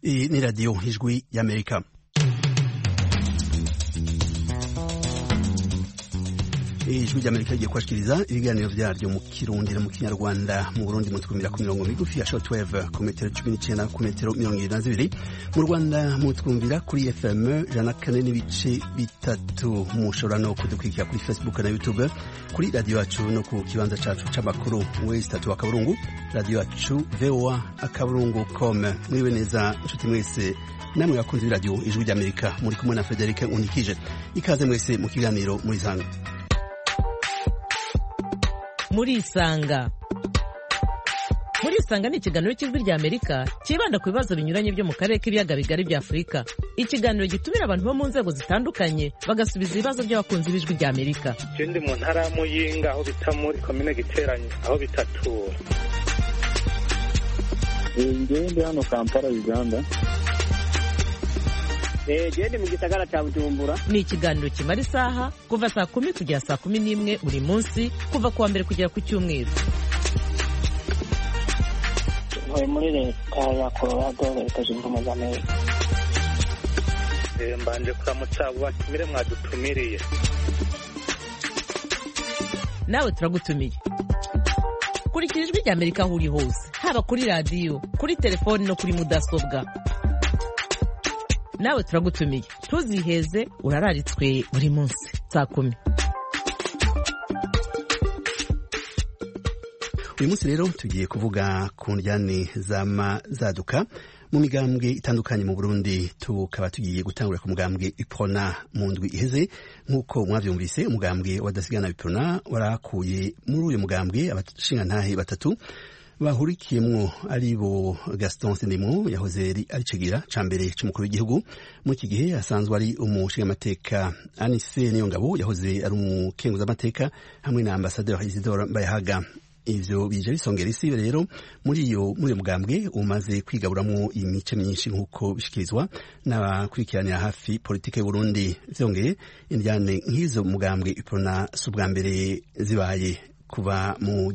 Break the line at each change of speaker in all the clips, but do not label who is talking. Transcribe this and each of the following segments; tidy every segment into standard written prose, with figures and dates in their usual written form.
Iyi ni radiyo ijwi y'Amerika. Ijwi ry'Amerika rigiye kubashikiriza ibiganiro vyaryo mu Kirundi no mu Kinyarwanda. Mu Burundi mutwumvira ku mirongo migufi ya shortwave ku metero 19 ku metero 22. Mu Rwanda mutwumvira kuri FM 104.3. Mushobora no kudukurikira kuri Facebook na YouTube, kuri radio yacu no ku kibanza cacu c'amakuru www akaburungu radio yacu voa.com. Mwiwe neza nshuti mwese, namwe bakunzi b'iradiyo ijwi ry'Amerika, muri kumwe na Frederic Unikije. Ikaze mwese mu kiganiro muri Zanga.
Murisanga ni ikiganiro cy'ijwi ry'Amerika kibanda ku bibazo binyuranye byo mu karere k'ibiyaga bigari bya Afurika. Ikiganiro gitumira abantu bo mu nzego zitandukanye bagasubiza ibibazo by'abakunzi b'ijwi ry'Amerika.
Ndi mu ntara ya Muyinga aho bita muri komine Giteranyi aho bitatura.
Ndi hano Kampala, Uganda.
Ndi mu gisagara cya Bujumbura.
Ni ikiganiro kimara isaha kuva saa 10 kugera saa 11 buri munsi, kuva kuwa mbere kugera ku Cyumweru.
Muri leta ya Colorado, leta zunze ubumwe za Amerika.
Mbanje kuramutsa abo batumire mwadutumiriye.
Nawe turagutumiye. Kurikira ijwi ry'Amerika aho uri hose, haba kuri radio, kuri telefone no kuri mudasobwa. Nawe turagutumiye, tuziheze urararitswe buri munsi saa 10.
Uyu munsi rero tugiye kuvuga ku njyane zaduka mu migambwe itandukanye mu Burundi. Tukaba tugiye gutangura ku mugambwe Iprona mu ndwi iheze. Nk'uko mwavyumvise, umugambwe wadasigana Iprona warakuye muri uyu mugambwe abashingantahe batatu bahurikiyemwo ari bo Gaston Sindimwo yahoze ari cegira ca mbere c'umukuru w'igihugu. Muri iki gihe asanzwe ari umushingamateka Anise Niyongabo yahoze ari umukenguzamateka, hamwe na ambasaderi Isidore Mbayahaga. Ivyo bije bisongera isi rero muri uyu mugambwe umaze kwigaburamwo imice myinshi nk'uko bishikirizwa n'abakurikiranira hafi politike y'u Burundi. Vyongeye indyane nk'izo mugambwe Iprona subwa mbere zibaye kuva mu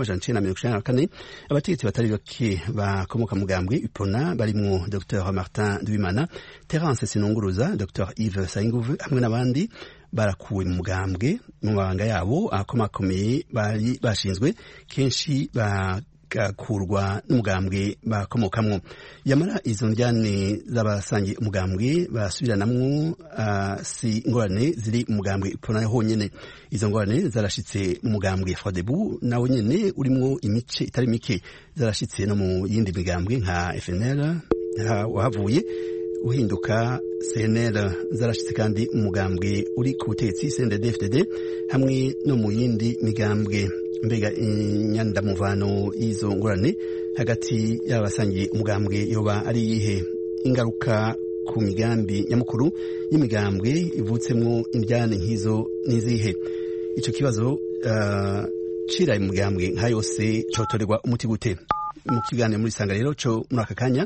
1994. Abategetsi batari bake bakomoka mugambwe Iprona barimwo Dr Martin Duimana, Terence Sinunguruza, Dr Yves Sayinguvu hamwe n'abandi barakuwe mu mugambwe mu mabanga yabo akomakomeye bari bashinzwe, kenshi bagakurwa n'umugambwe bakomokamwo. Yamara izo njyane z'abasangiye umugambwe basubiranamwo si ingorane ziri mu mugambwe Iprona honyene. Izo ngorane zarashitse mu mugambwe Frodebu nawo nyene urimwo imice itari mike, zarashitse no mu yindi migambwe nka FNL wahavuye uhinduka CNL, zarashitse kandi umugambwe uri ku butegetsi CNDD-FDD hamwe no mu yindi migambwe. Mbega inyandamuvano y'izo ngorane hagati y'abasangiye umugambwe yoba ari yihe? Ingaruka ku migambi nyamukuru y'imigambwe ivutsemwo indyane nk'izo nizihe? Ico kibazo ciraye mu migambwe nka yose cotorerwa umuti gute? Mu kiganiro muri Sanga rero co muri aka kanya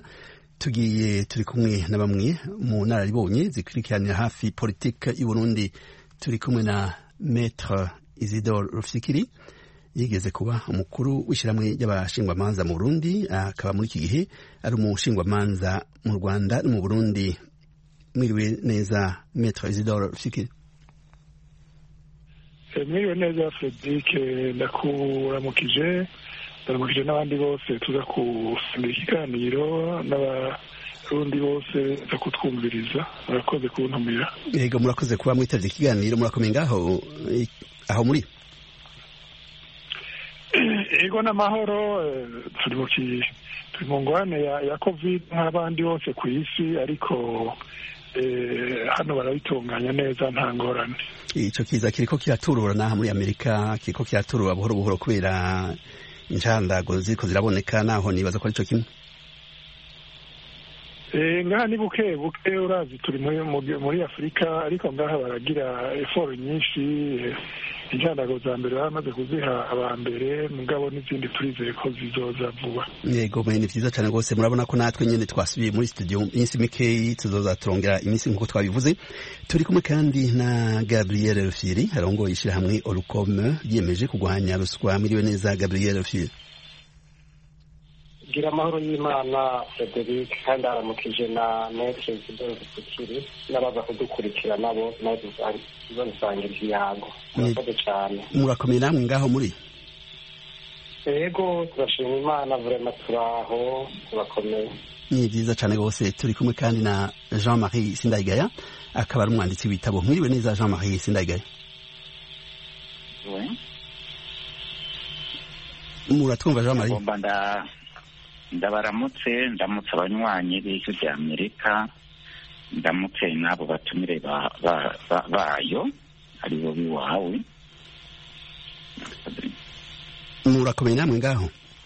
turi kumwe na bamwe mu nararibonye zikurikiranira hafi politike y'u Burundi. Turi kumwe na Maître Isidore Rufyikiri, yigeze kuba umukuru w'ishiramwe ry'abashingwamanza mu Burundi, akaba muri iki gihe ari umushingwamanza mu Rwanda no mu Burundi. Mwiriwe neza Maître Isidore Rufyikiri.
Mwiriwe neza Frederic, ndakuramukije n'abandi bose tuza kusangira ikiganiro, n'abarundi bose za kutwumviriza. Murakoze kuntumira.
Yego, murakoze kuba mwitavye ikiganiro. Murakomeye ngaho aho muri?
Yego, n'amahoro. Turi mu ngwane ya COVID nk'abandi bose ku isi, ariko hano barabitunganya neza, nta ngorane.
Ico kiza kiriko kiraturura naha muri Amerika, kiriko kiraturura buhoro buhoro kubera incandago ziriko ziraboneka, naho nibaza ko arico kimwe.
Ngaha ni buke urazi turi muri Afurika, ariko ngaha baragira effort nyinshi. Incandago za mbere bamaze kuziha abambere, mugabo n'izindi turizeye ko zizoza vuba.
Yego, ni vyiza cane rwose. Murabona ko natwe nyene twasubiye muri studio iminsi mikeyi, tuzoza turongera iminsi nk'uko twabivuze. Turi kumwe kandi na Gabriel Rufyiri, arongoye ishirahamwe Orukome yiyemeje kugwanya ruswa. Mwiriwe neza Gabriel Rufyiri.
gira amahoro y'Imana Frederic kandi aramukije na Maître Isidore Bukiri n'abaza kudukurikira nabo basangira ikiyago. Murakoze cyane.
Murakomeye namwe ngaho muri?
Yego turashima Imana vraiment turaho turakomeye.
Ni byiza cyane rwose. Turi kumwe kandi na Jean-Marie Sindayigaya akaba ari umwanditsi w'ibitabo. Mwiriwe neza Jean-Marie Sindayigaya? Muratwumva Jean-Marie?
Ndabaramutse ndamutse abanywanyi b'ijwi rya Amerika, ndamutse n'abo batumire bayo aribo biwawe.
Murakomeye namwe ngaho?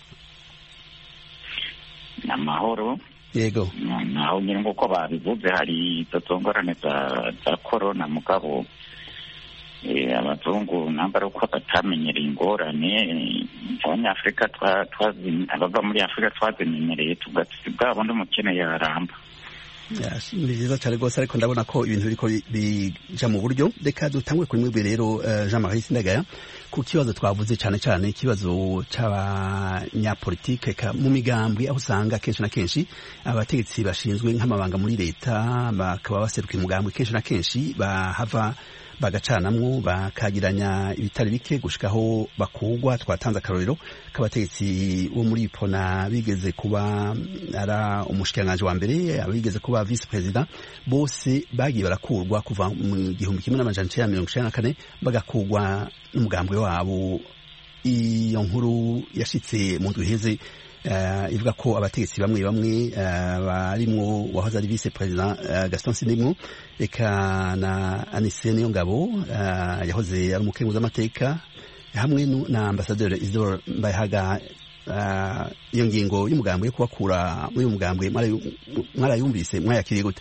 Amahoro.
Yego.
Naho nyine nk'uko babivuze hari izo ngorane za korona mugabo abazungu nambara uko batamenyereye ingorane abanyafurika abava muri Afurika twazimenyereye tugati bwabo ndumukene yaramba.
Ni byiza cyane rwose ariko ndabona ko ibintu biriko bija mu buryo. Reka dutangwe kuri mwebwe rero Jean-Marie Sindayigaya ku kibazo twavuze cyane cyane ikibazo c'abanyapolitike mu migambwe aho usanga kenshi na kenshi abategetsi bashinzwe nk'amabanga muri leta bakaba baseruka imigambwe kenshi na kenshi bahava bagacanamwo bakagiranya ibitari bike gushikaho bakugwa. Twatanze akarorero k'abategetsi bo muri Ipona bigeze kuba ara umushikiranganje wa mbere, abigeze kuba vice president, bose bagiye barakurwa kuva mu 1994 bagakugwa n'umugambwe wabo. Iyo nkuru yashitse mu duheze ivuga ko abategetsi bamwe barimwo wahoze ari vice president Gaston Sindimwo eka na Anise Niyongabo yahoze ari umukenguza amateka hamwe na ambassadeur Isidore Mbayahaga. Iyo ngingo y'umugambwe yo kubakura muri umugambwe mwarayumvise mwayakiriye gute?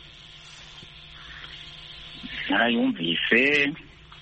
Narayumvise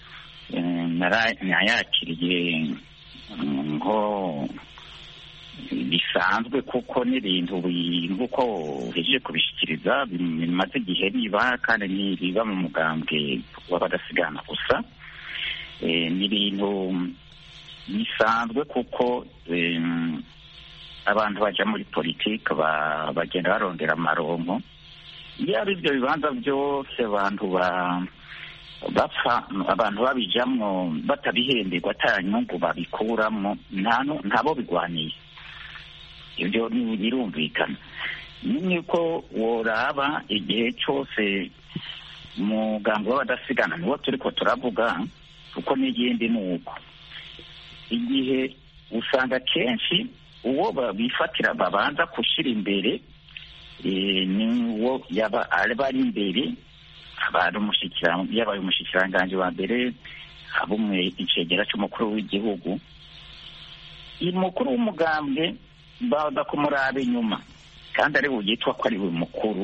nayakiriye ngo bisanzwe kuko n'ibintu nk'uko uhejeje kubishikiriza bimaze igihe biba kandi ntibiba mu mugambwe w'abadasigana gusa. Ni ibintu bisanzwe kuko abantu baja muri politike bagenda barondera amaronko. Iyo ari ibyo bibanza byose abantu bapfa abantu babijamwo batabihemberwa ata nyungu babikuramwo ntabo bigwaniye. Ibyo birumvikana. Ni ko woraba igihe cyose umugambi w'abadasigana niwo turiko turavuga kuko n'igindi nuko igihe usanga kenshi uwo bifatira babanza gushira imbere niwo yaba ari imbere yabaye umushikiranganje wa mbere abumwe icegera cy'umukuru w'igihugu. Umukuru w'umugambwe baza kumuraba inyuma kandi ari yitwa ko ari we mukuru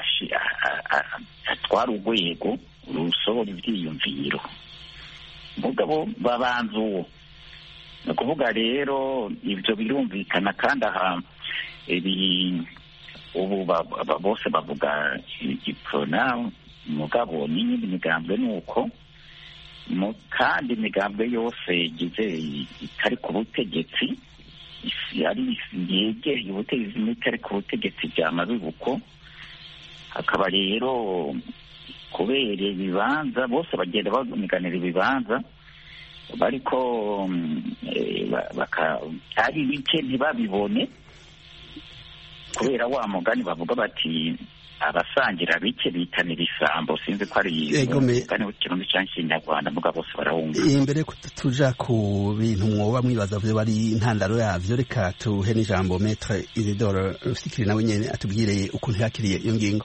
atwara urwego rusohora ibyiyumviro mugabo babanza uwo. Ni ukuvuga rero ibyo birumvikana kandi aha ubu bose bavuga Iprona mugabo n'iyindi migambwe nuko kandi imigambwe yose igize itari ku butegetsi yari yegeye ubutegetsi n'itari ku butegetsi byamaze uko hakaba rero kubera ibibanza bose bagenda bamiganira ibibanza bariko ari bike ntibabibone kubera wa mugani bavuga bati abasangira bike bitanira isambo. Sinzi ko ari mugani w'ikirundi cyangwa ikinyarwanda muga bose barawumva.
Imbere tuja ku bintu mwoba mwibaza vyo bari intandaro yavyo, reka tuhe n'ijambo Maître Isidore Rufikiri nawe nyene atubwire ukuntu yakiriye iyo ngingo.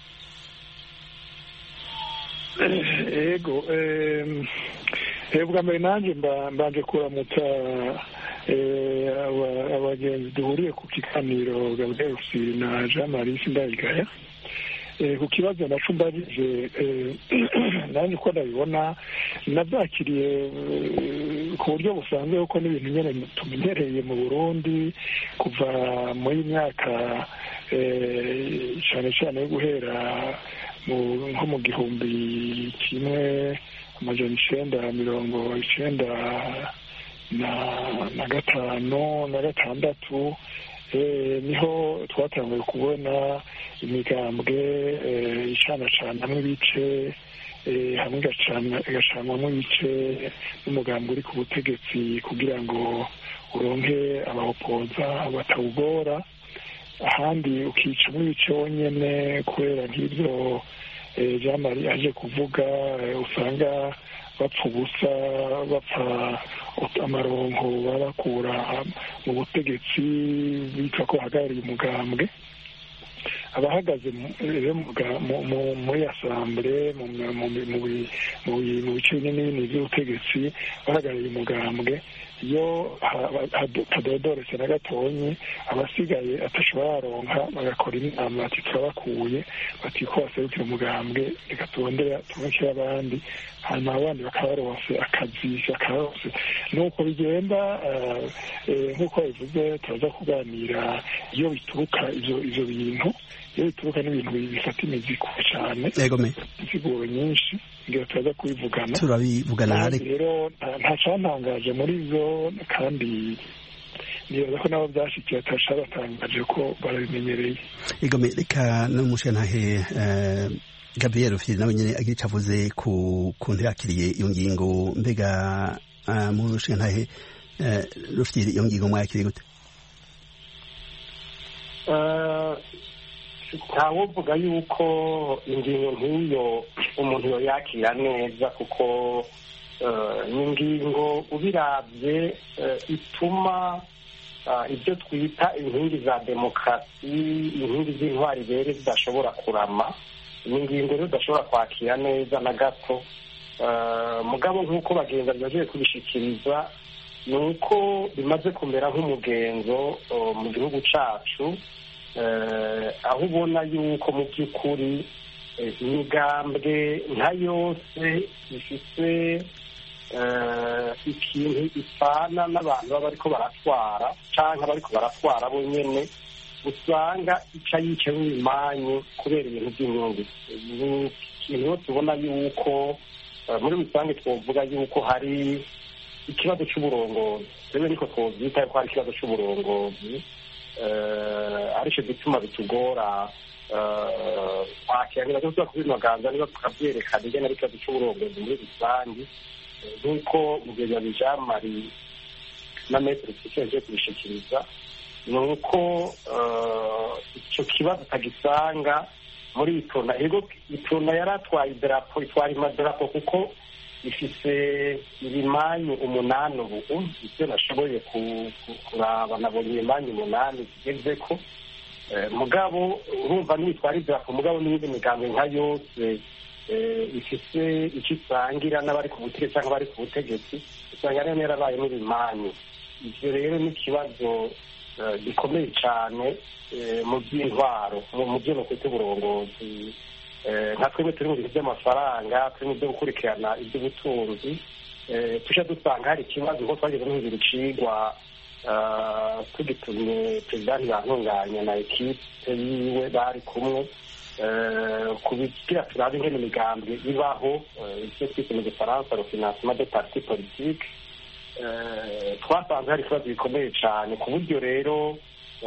Ego bwa mbere nanjye mbanje kuramutsa abagenzi duhuriye ku kiganiro Gabriel Rufyiri na Jean-Marie Sindayigaya. Ku kibazo naco mbajije nanjye uko ndabibona nabyakiriye ku buryo busanzwe kuko n'ibintu nyene tumenyereye mu Burundi kuva muri myaka cyane cyane yo guhera nko mu 1995 na 6 niho twatanguye kubona imigambwe icanacanamwo ibice hamwe igacanwamo ibice n'umugambi uri ku butegetsi kugira ngo uronke abawopoza batawugora, ahandi ukicamo ibice wonyene kubera nk'ibyo Jean Marie aje kuvuga, usanga bapfa ubusa, bapfa amaronko babakura mu butegetsi bitwa ko hagarariye umugambwe. Abahagaze muri asambure mu bice binini by'ubutegetsi bahagarariye umugambwe, iyo hadodoretse na gatonyi abasigaye atashobora baronka bagakora inama bati turabakuye, bati ko baserukira umugambwe reka turondera tubonekere abandi, hanyuma abandi bakabarose akazi kakarose. Nuko bigenda nk'uko bivuze, turaza kuganira iyo bituruka ivyo bintu, iyo bituruka n'ibintu bifata imizi kure cyane, insiguro nyinshi ngira turaza kubivugana,
turabivugana
rero nta cantangaje muri ivyo, kandi nibaza ko nabo byashikiye atasha batangaje ko barabimenyereye.
Egome, reka n'umushantahe Gabriel Rufyiri nawe nyene agira ico avuze ku kuntu yakiriye iyo ngingo. Mbega mushantahe Rufyiri, iyo ngingo mwakiriye gute?
ntawovuga yuko ingingo nk'iyo umuntu yoyakira neza, kuko ni ingingo ubiravye ituma ibyo twita inkingi za demokarasi, inkingi z'intwari rero zidashobora kurama. ni ingingo rero udashobora kwakira neza na gato. Mugabo nk'uko bagenza byaje kubishikiriza, ni uko bimaze kumera nk'umugenzo mu gihugu cacu, aho ubona yuko mu by'ukuri imigambwe nka yose ifite ikintu ipfana n'abantu baba bariko baratwara canke bariko baratwara bo nyene, usanga ica yiceho imanyu kubera ibintu by'inyungu. Ni ikintu tubona yuko muri rusange twovuga yuko hari ikibazo c'uburongozi, rero niko twovyita ko hari ikibazo c'uburongozi, arico gituma bitugora kwakira. Niba tuza kubinoganza, niba tukavyerekana ingene ari ikibazo c'uburongozi muri rusange, nk'uko mugenzi Jean Marie na Maître Twiceje kubishikiriza, ni uko icyo kibazo utagisanga muri Itona. Ego Itona yaratwaye idarapo, itwara imadarapo kuko ifise ibimanyu 8 ubu. Ivyo nashoboye kuraba, nabonye ibimanyu 8 zigezeko. Mugabo urumva n'itwara idarapo, mugabo n'indi migambi nka yose ifise icyo isangira n'abari ku butegetsi cyangwa bari ku butegetsi, usanga rero yarabaye n'ibimanyu. Ivyo rero ni ikibazo gikomeye cyane mu by'intwaro, mu byo nokwita uburongozi. Nka twebwe turi mu bintu by'amafaranga, turi mu byo gukurikirana iby'ubutunzi, tujya dusanga hari ikibazo nko twageze n'ibintu bicigwa tugitumye perezida ntibantunganya na ekipe yiwe bari kumwe, kubigira turabe ingene imigambi ibaho, ivyo twise mu gifaransa le financement des partis politiques. Twasanze hari ikibazo gikomeye cyane, ku buryo rero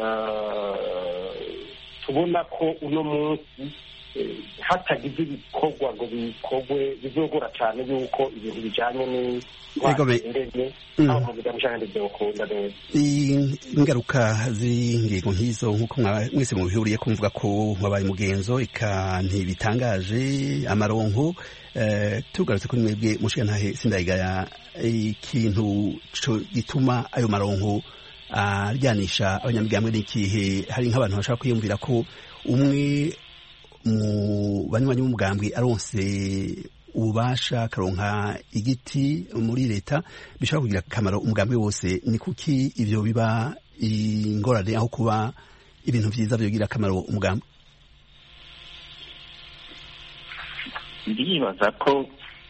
tubona ko uno munsi hatagize ibikorwa ngo bikorwe bizogora cyane yuko ibintu bijanye n'indege aho bigamije byokunda neza.
Ingaruka z'ingingo nk'izo nk'uko mwese mubihuriye kumvuga ko mwabaye mugenzo ika ntibitangaje amaronko. Tugarutse kuri mwebwe mushikantahe Sindayigaya, ikintu gituma ayo maronko aryanisha abanyamigambwe n'ikihe? Hari nk'abantu bashaka kwiyumvira ko umwe mu banywanyi b'umugambwe aronse ububasha akaronka igiti muri leta bishobora kugira akamaro umugambwe wose. Ni kuki ivyo biba ingorane aho kuba ibintu vyiza vyogira akamaro umugambwe?
Ndibaza ko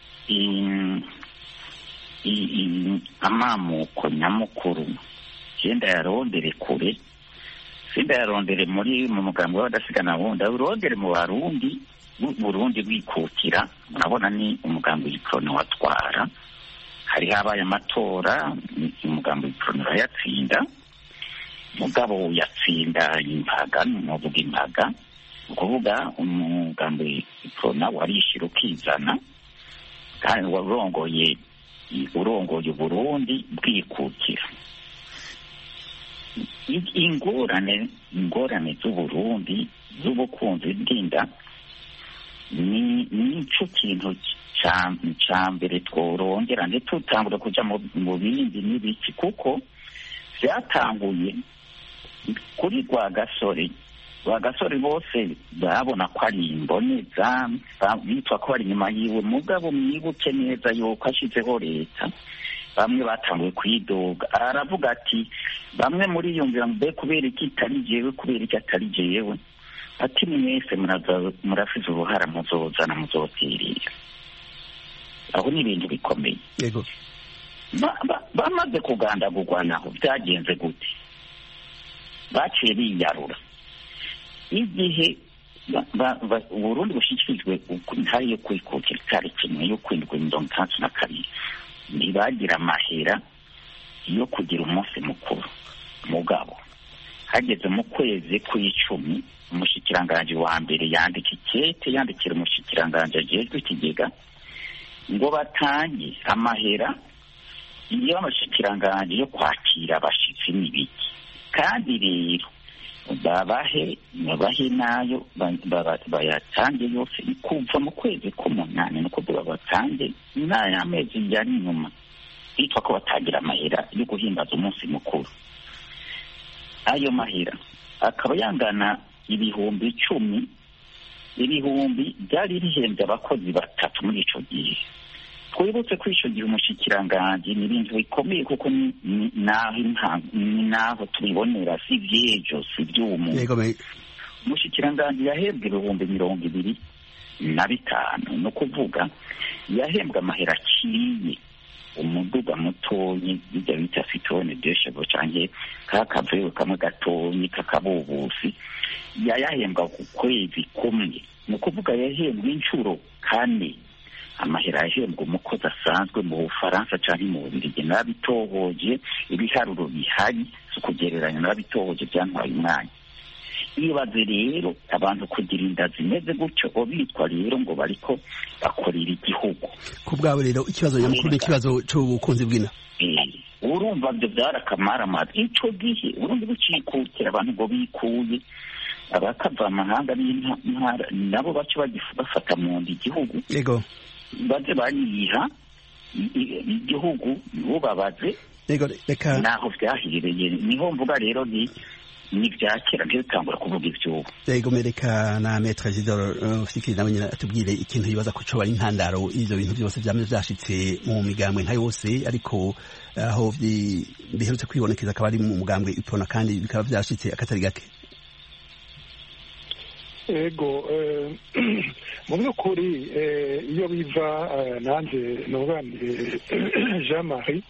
amamuko nyamukuru genda yarondere kure, sinda yarondere mu mugambi w'abadasigana wundi, urondere mu Barundi, Burundi bwikukira. Murabona ni umugambi w'Iprona watwara, hari habaye amatora umugambi w'Iprona urayatsinda. mugabo yatsinda impaga n'umuvuga impaga ukuvuga umugambi Iprona warishira ukizana kandi warongoye Burundi bwikukira. ingorane z'Uburundi z'ubukunzi bw'inda nico kintu ca mbere tworongera ntitutangure kuja mu bindi n'ibiki kuko vyatanguye kuri Rwagasore bose babona ko ari imboneza bitwa ko ari inyuma yiwe mugabo mwibuke neza yuko ashizeho leta bamwe batanguye kwidoga aravuga ati bamwe muri yumvira mbe kubera iki atari jewe ati mwese murafise uruhara muzozana muzotirira aho ni ibintu bikomeye
yego
bamaze kugandagurwa naho byagenze gute baciye biyarura igihe Burundi bushikirijwe intare yo kwikukira itariki imwe yo kwindwi mirongo itandatu na kabiri ntibagira amahera yo kugira umunsi mukuru mugabo hageze mu kwezi kw'icumi umushikiranganji wa mbere yandikira umushikiranganji ajejwe ikigega ngo batange amahera y'amashikiranganji yo kwakira abashitsi n'ibiki kandi rero babahe nayo bayatange yose kuva mu kwezi k'umunani no kuvuga batange n'ay'amezi yari inyuma bitwa ko batagira amahera yo guhimbaza umunsi mukuru. Ayo mahera akaba yangana ibihumbi 10 byari bihembye abakozi 3 muri ico gihe. Twibutse ko ico gihe umushikiranganji n'ibintu bikomeye kuko naho tubibonera si vyejo si vy'umu umushikiranganji yahembwe ibihumbi 25 no kuvuga yahembwe amahera aciye umuduga mutonyi bijya bita fitone deshebo canke kakavuye kamwe gatonyi kakabubusi yahembwa ku kwezi kumwe no kuvuga yahembwe incuro kane amahera yahembwa umukozi asanzwe mu Bufaransa cyangwa mu Bubiligi n'abitohoje ibiharuro bihari kugereranya n'abitohoje byantwaye umwanya. Ibaze rero abantu kugira inda zimeze gutyo bitwa rero ngo bariko bakorera igihugu
ku bwabo. Rero ikibazo nyamukuru n'ikibazo c'ubukunzi bw'ina
urumva byo byarakamaramaza ico gihe urundi bucikukira abantu ngo bikuye abakava amahanga n'intara nabo bace bafata mu ndi igihugu
yego
baze bariha igihugu bubabaze
reka
naho vyahireye niho mvuga rero ni vyakera ntitangura kuvuga ivyubu
yego mereka na Maître Isidore Fikiri nawe nyine atubwire ikintu yibaza ko coba intandaro ivyo bintu byose vyamye vyashitse mu migambwe nka yose ariko aho biherutse kwibonekeza akaba ari mu mugambwe Iprona kandi bikaba vyashitse akatari gake.
Ego mu by'ukuri iyo biva nanjye nuganire Jean-Marie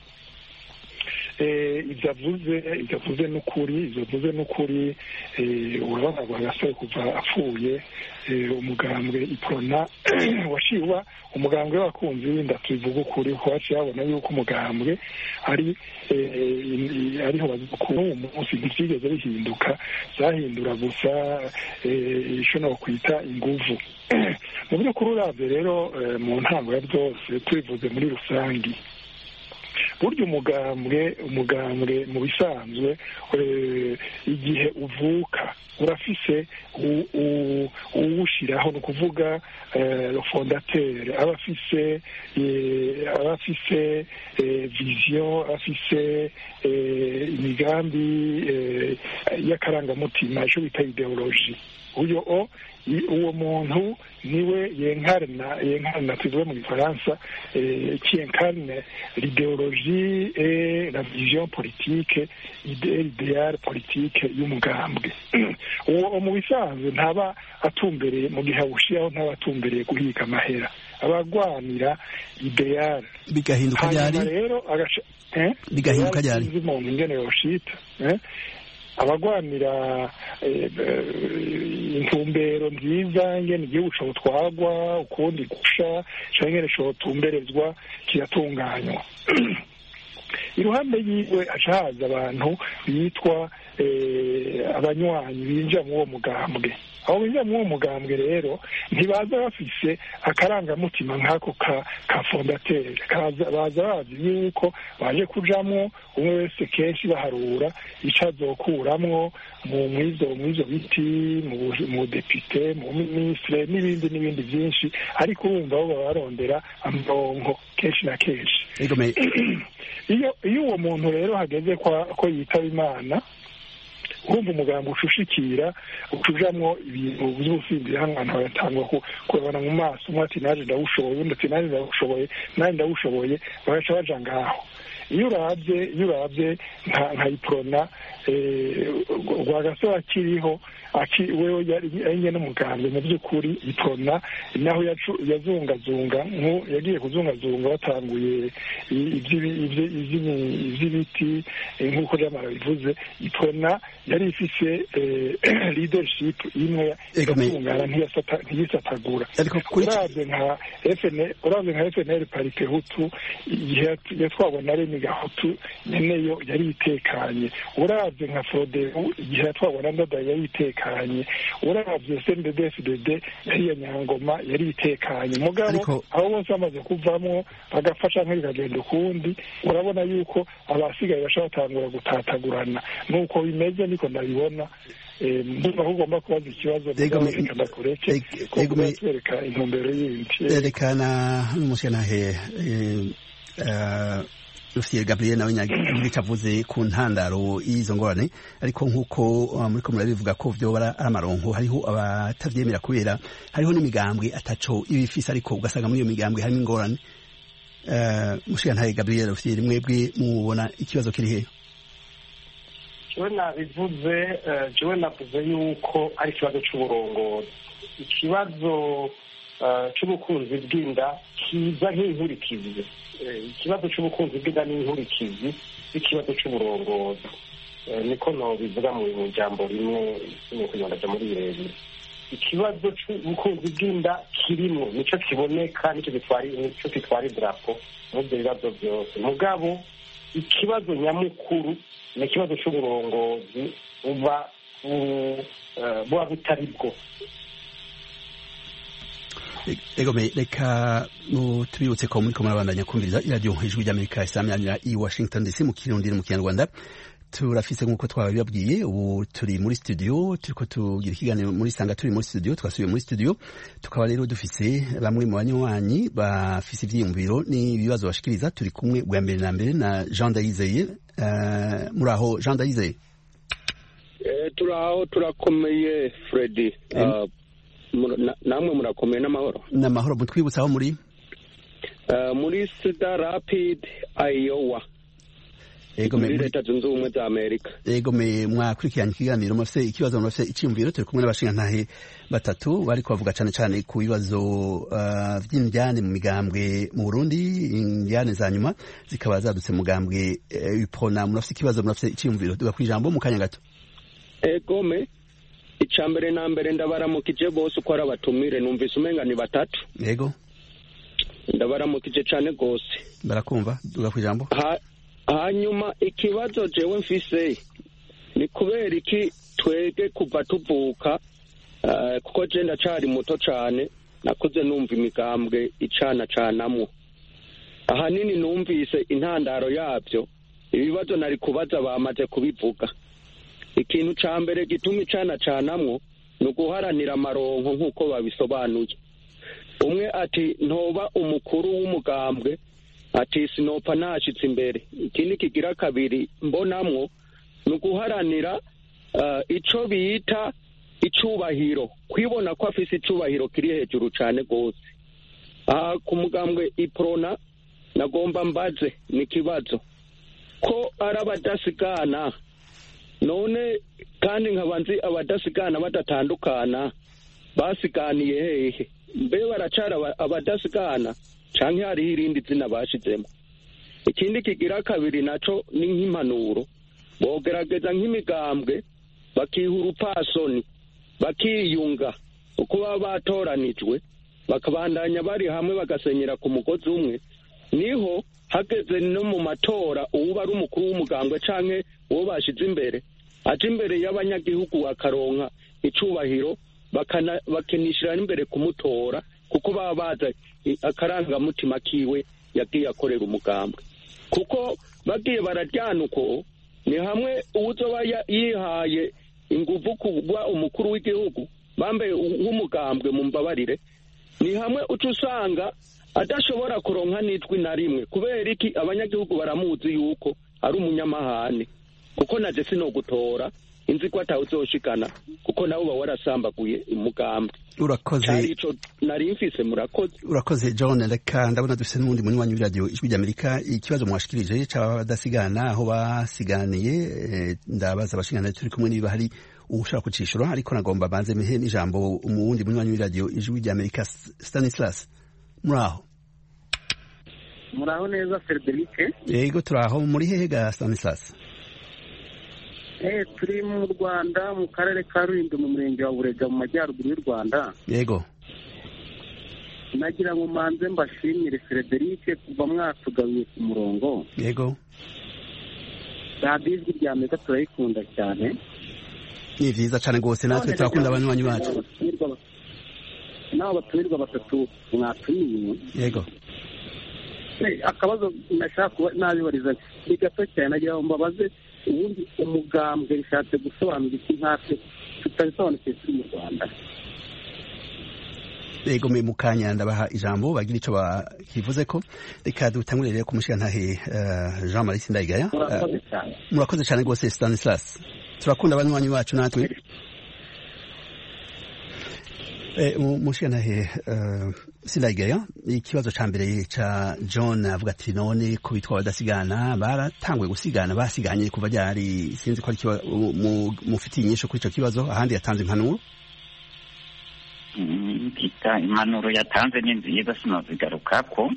ibyo avuze n'ukuri urabona Rwagasore kuva apfuye umugambwe Iprona washiwa umugambwe w'abakunzi w'inda tubivuga ukuri ko waciye abona yuko umugambwe ariho bazukuru umunsi ntibyigeze bihinduka byahindura gusa ico no kwita inguvu. Mu by'ukuri uravye rero mu ntango ya byose tubivuze muri rusangi burya umugambwe mu bisanzwe igihe uvuka urafise uwushiraho ni ukuvuga fondateur aba afise vision afise imigambi y'akarangamutima ico bita ideologie. Uwo muntu niwe yenkarna tuvuge mu Gifaransa qui incarne l'idéologie et la vision politique idéal politique y'umugambwe. Uwo mu bisanzwe ntaba atumbereye mu gihe awushiraho ntaba atumbereye guhiga amahera abagwanira ideal
bigahinduka ryari
rero
bigahinduka ryari
umuntu ingene yoshita abagwanira intumbero nziza ngene igihugu cotwagwa ukundi gusha canke ngene cotumberezwa kiratunganywa. iruhande yiwe haca haza abantu bitwa abanywanyi binjira mu uwo mugambwe. Abo binjira mu uwo mugambwe rero ntibaza bafise akarangamutima nk'ako ka fondateri, baza bazi yuko baje kujamwo, umwe wese kenshi baharura ico azokuramwo mw'ivyo biti, mu depite, mu ministre n'ibindi vyinshi, ariko urumva bo baba barondera amaronko kenshi na kenshi. Iyo uwo muntu rero hageze ko yitaba Imana, urumva umugambi ushushikira utujamwo ibintu vy'ubusimbi hangana bagatangwa kurebana mu maso, umwe ati naje ndawushoboye, undi ati naje ndawushoboye, bagaca baja ngaho. Iyo uravye nka Iprona Rwagasore akiriho, wewe yari n'umugambi mu by'ukuri. Iprona naho yazungazunga, yagiye kuzungazunga batanguye ivy'ibiti nk'uko Jamara bivuze. Iprona yari ifise leadership imwe yatungana ntiyisatagura. Uravye nka FNL Parite Hutu yatwabona Remi Gahutu nyeneyo yari itekanye. Uravye nka Frodebu igihe yatwabona Ndada yari itekanye. Uravye CNDD-FDD yari ya Nyangoma yari itekanye. Mugabo abo bose bamaze kuvamwo bagafasha nk'ibigagenda ukundi, urabona yuko abasigaye bashobora batangura gutatagurana. Nuko bimeze niko ndabibona. Ndumva ko ugomba kubaza ikibazo reka ndakureke kuko twereka intumbero yindi.
Yerekana n'umushyanahe Dufitiye Gabriel nawe nyagicavuze ku ntandaro y'izo ngorane, ariko nk'uko muriko murabivuga ko vyo bara amaronko, hariho abatavyemera kubera hariho n'imigambwe ataco ibifise, ariko ugasanga muri iyo migambwe harimo ingorane. Mushiyantahe Gabriel Dufitiye, mwebwe mubona ikibazo kiri hehe?
Jewe navuze yuko ari ikibazo c'uburongozi, ikibazo c'ubukunzi bw'inda kiza nk'inkurikizi. Ikibazo c'ubukunzi bw'inda n'inkurikizi ikibazo c'uburongozi, niko nobivuga mu jambo rimwe kunyondaja muri birebire. Ikibazo c'ubukunzi bw'inda kirimwo, nico kiboneka, nico gitwara idarapo mu byo bibazo byose. Mugabo ikibazo nyamukuru ni ikibazo c'uburongozi buba butari bwo.
Reka tubibutse ko muriko murabandanya kumviriza iradiyo Ijwi ry'Amerika isamiranyira i Washington DC mu Kirundi no mu Kinyarwanda. Turafise nk'uko twabibabwiye, ubu turi muri studio, turiko tugira ikiganiro muri Sanga, turi muri studio, twasubiye muri studio, tukaba rero dufise bamwe mu banywanyi bafise ivyiyumviro n'ibibazo bashikiriza. Turi kumwe bwa mbere na mbere na Jean Ndayizeye. Muraho Jean Ndayizeye?
Turaho, turakomeye Freddy. Namwe murakomeye n'amahoro?
N'amahoro. Mutwibutsa aho muri?
Muri Cedar Rapids, Iowa. Muri Leta Zunze Ubumwe za Amerika.
Yego, mwakurikiranye ikiganiro, mufise ikibazo, mufise iciyumviro. Turi kumwe n'abashingantahe batatu bariko bavuga cane cane ku bibazo vy'indyane mu migambwe mu Burundi. Indyane za nyuma zikaba zadutse mu mugambwe Iprona. Murafise ikibazo, murafise iciyumviro, duga kwijambo mu kanya gato.
Egome, icambere na mbere ndabaramukije bose uko ari abatumire, numvise umenga ni batatu.
Yego,
ndabaramukije cane gose.
Barakumva, duga kwijambo.
Hanyuma ikibazo jewe mfise ni kubera iki twege kuva tuvuka, kuko je ndacari muto cane, nakuze numva imigambwe icanacanamwo. Ahanini numvise intandaro yavyo, ibibazo nari kubaza bamaze kubivuga. Ikintu ca mbere gituma icanacanamwo ni uguharanira amaronko nk'uko babisobanuye. Umwe ati ntoba umukuru w'umugambwe, ati sinopfa nashitse imbere. Ikindi kigira kabiri mbonamwo ni uguharanira ico bita icubahiro, kwibona ko afise icubahiro kiri hejuru cane gose. Ku mugambwe Iprona nagomba mbaze ni kibazo ko ari abadasigana, none kandi nkaba nzi abadasigana badatandukana, basiganiye hehe? Mbe baracara abadasigana canke hariho irindi zina bashizemo? Ikindi kigira kabiri naco ni nk'impanuro, bogerageza nk'imigambwe bakiha urupasoni, bakiyunga uko baba batoranijwe, bakabandanya bari hamwe bagasenyera ku mugozi umwe, niho hageze no mu matora uwuba ari umukuru w'umugambwe canke uwo bashize imbere aje imbere y'abanyagihugu bakaronka icubahiro bakinishira imbere kumutora kuko baba baza akarangamutima kiwe yagiye akorera umugambwe kuko bagiye bararyana uko ni hamwe uwuzoba yihaye inguvu kuba umukuru w'igihugu bambaye nk'umugambwe mu mbabarire ni hamwe uca usanga adashobora kuronka n'ijwi na rimwe kubera iki abanyagihugu baramuzi yuko ari umunyamahane kuko naje sinogutora inzi ko atawuzoshikana kuko nawe uba warasambaguye umugambwe.
Urakoze.
Ico nari mfise murakoze.
Urakoze John, reka ndabona dufise n'undi munywanyi w'iradio Ijwi ry'Amerika. Ikibazo mwashikirije c'abadasigana aho basiganiye, ndabaza abashingana turi kumwe niba hari ushaka kucishura, ariko nagomba banze mehe n'ijambo umuwundi munywanyi w'iradio Ijwi ry'Amerika Stanislas. Muraho
neza Frederic?
Yego turaho. Muri hehe ga Stanislas?
Turi mu Rwanda mu karere ka Rulindo mu murenge wa Burega mu majyaruguru y'u Rwanda.
Yego.
Nagira ngo manze mbashimire Frederic kuva mwatugabiye ku murongo.
Yego.
Radio Ijwi ry'Amerika turayikunda cyane.
Ni vyiza cyane gose, natwe turakunda abanywanyi bacu.
Naho batumirwa batatu mwatumiye.
Yego.
Akabazo nashaka kuba nabibariza ni gato cyane, nagira ngo mbabaze ubundi umugambwe rishatse gusobanura iki nkatwe tutabisobanukiwe turi mu Rwanda.
Yego mu kanya ndabaha ijambo bagira ico bakivuze ko. Reka dutangurire rero kumushirantahe Jean Marie Sindayigaya. Murakoze cyane gose Stanislas, turakunda abanywanyi bacu natwe. Mushirantahe Sindayigaya, ikibazo ca mbere ca John avuga ati none ko bitwa badasigana baratanguye gusigana, basiganye kuva ryari? Sinzi ko ari mufitiye inyisho kuri ico kibazo. Ahandi yatanze impanuro.
Impanuro yatanze ni nziza sinozigarukako.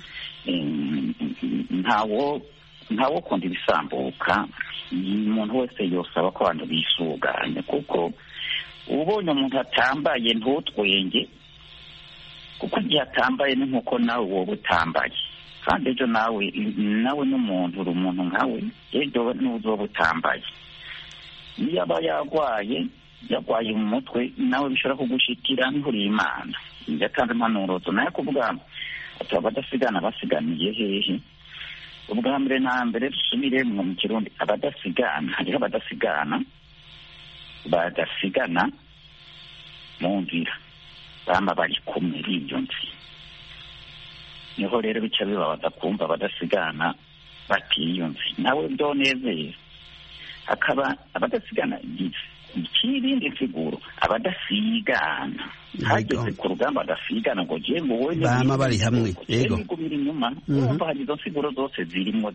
ntawo kundi bisambuka. Umuntu wese yosaba ko abantu bisuganya, kuko ubonye umuntu atambaye ntutwenge, kuko igihe atambaye ni nkuko nawe wowe utambaye, kandi ejo nawe n'umuntu uri umuntu nkawe, ejo n'uzoba utambaye. Niyo aba yarwaye mu mutwe nawe bishobora kugushikira nturi Imana. Yatanze impanuro nayo kuvuga ati abadasigana basiganiye hehe. Ubwa mbere na mbere dusubire mu Kirundi, abadasigana, hariho abadasigana badasigana mu nzira, bamba bari kumwe iyo nzira. Niho rero bica bibabaza kumva abadasigana batiyunze. Nawe byonezeye akaba abadasigana ikirindi nsiguro, abadasigana hageze ku rugamba badasigana ngo je ngo wowe
bama bari hamwe. Yego
gumira inyuma umva hari izo nsiguro zose zirimo.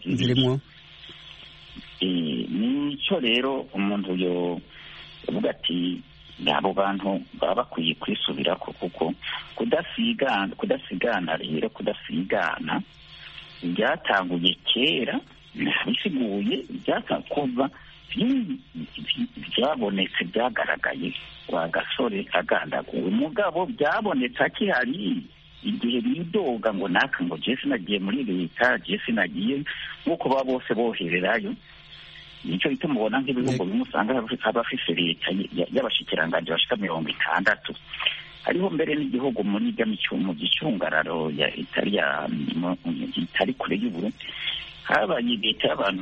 Nico rero umuntu yo uvuga ati abo bantu baba bakwiye kwisubirako, kuko kudasigana rero kudasigana byatanguye kera, bisiguye byakakuva byabonetse byagaragaye wa gasore agandaguwe. Mugabo byabonetse akihari igihe bidoga ngo naka ngo je sinagiye muri leta, je sinagiye, nkuko baba bose bohererayo. Nico bituma mubona nk'ibihugu bimwe usanga abafise leta y'abashikiranganje bashika 60. Hariho mbere n'igihugu muri mu gicungararo ya itari kure y'Uburundi habaye leta y'abantu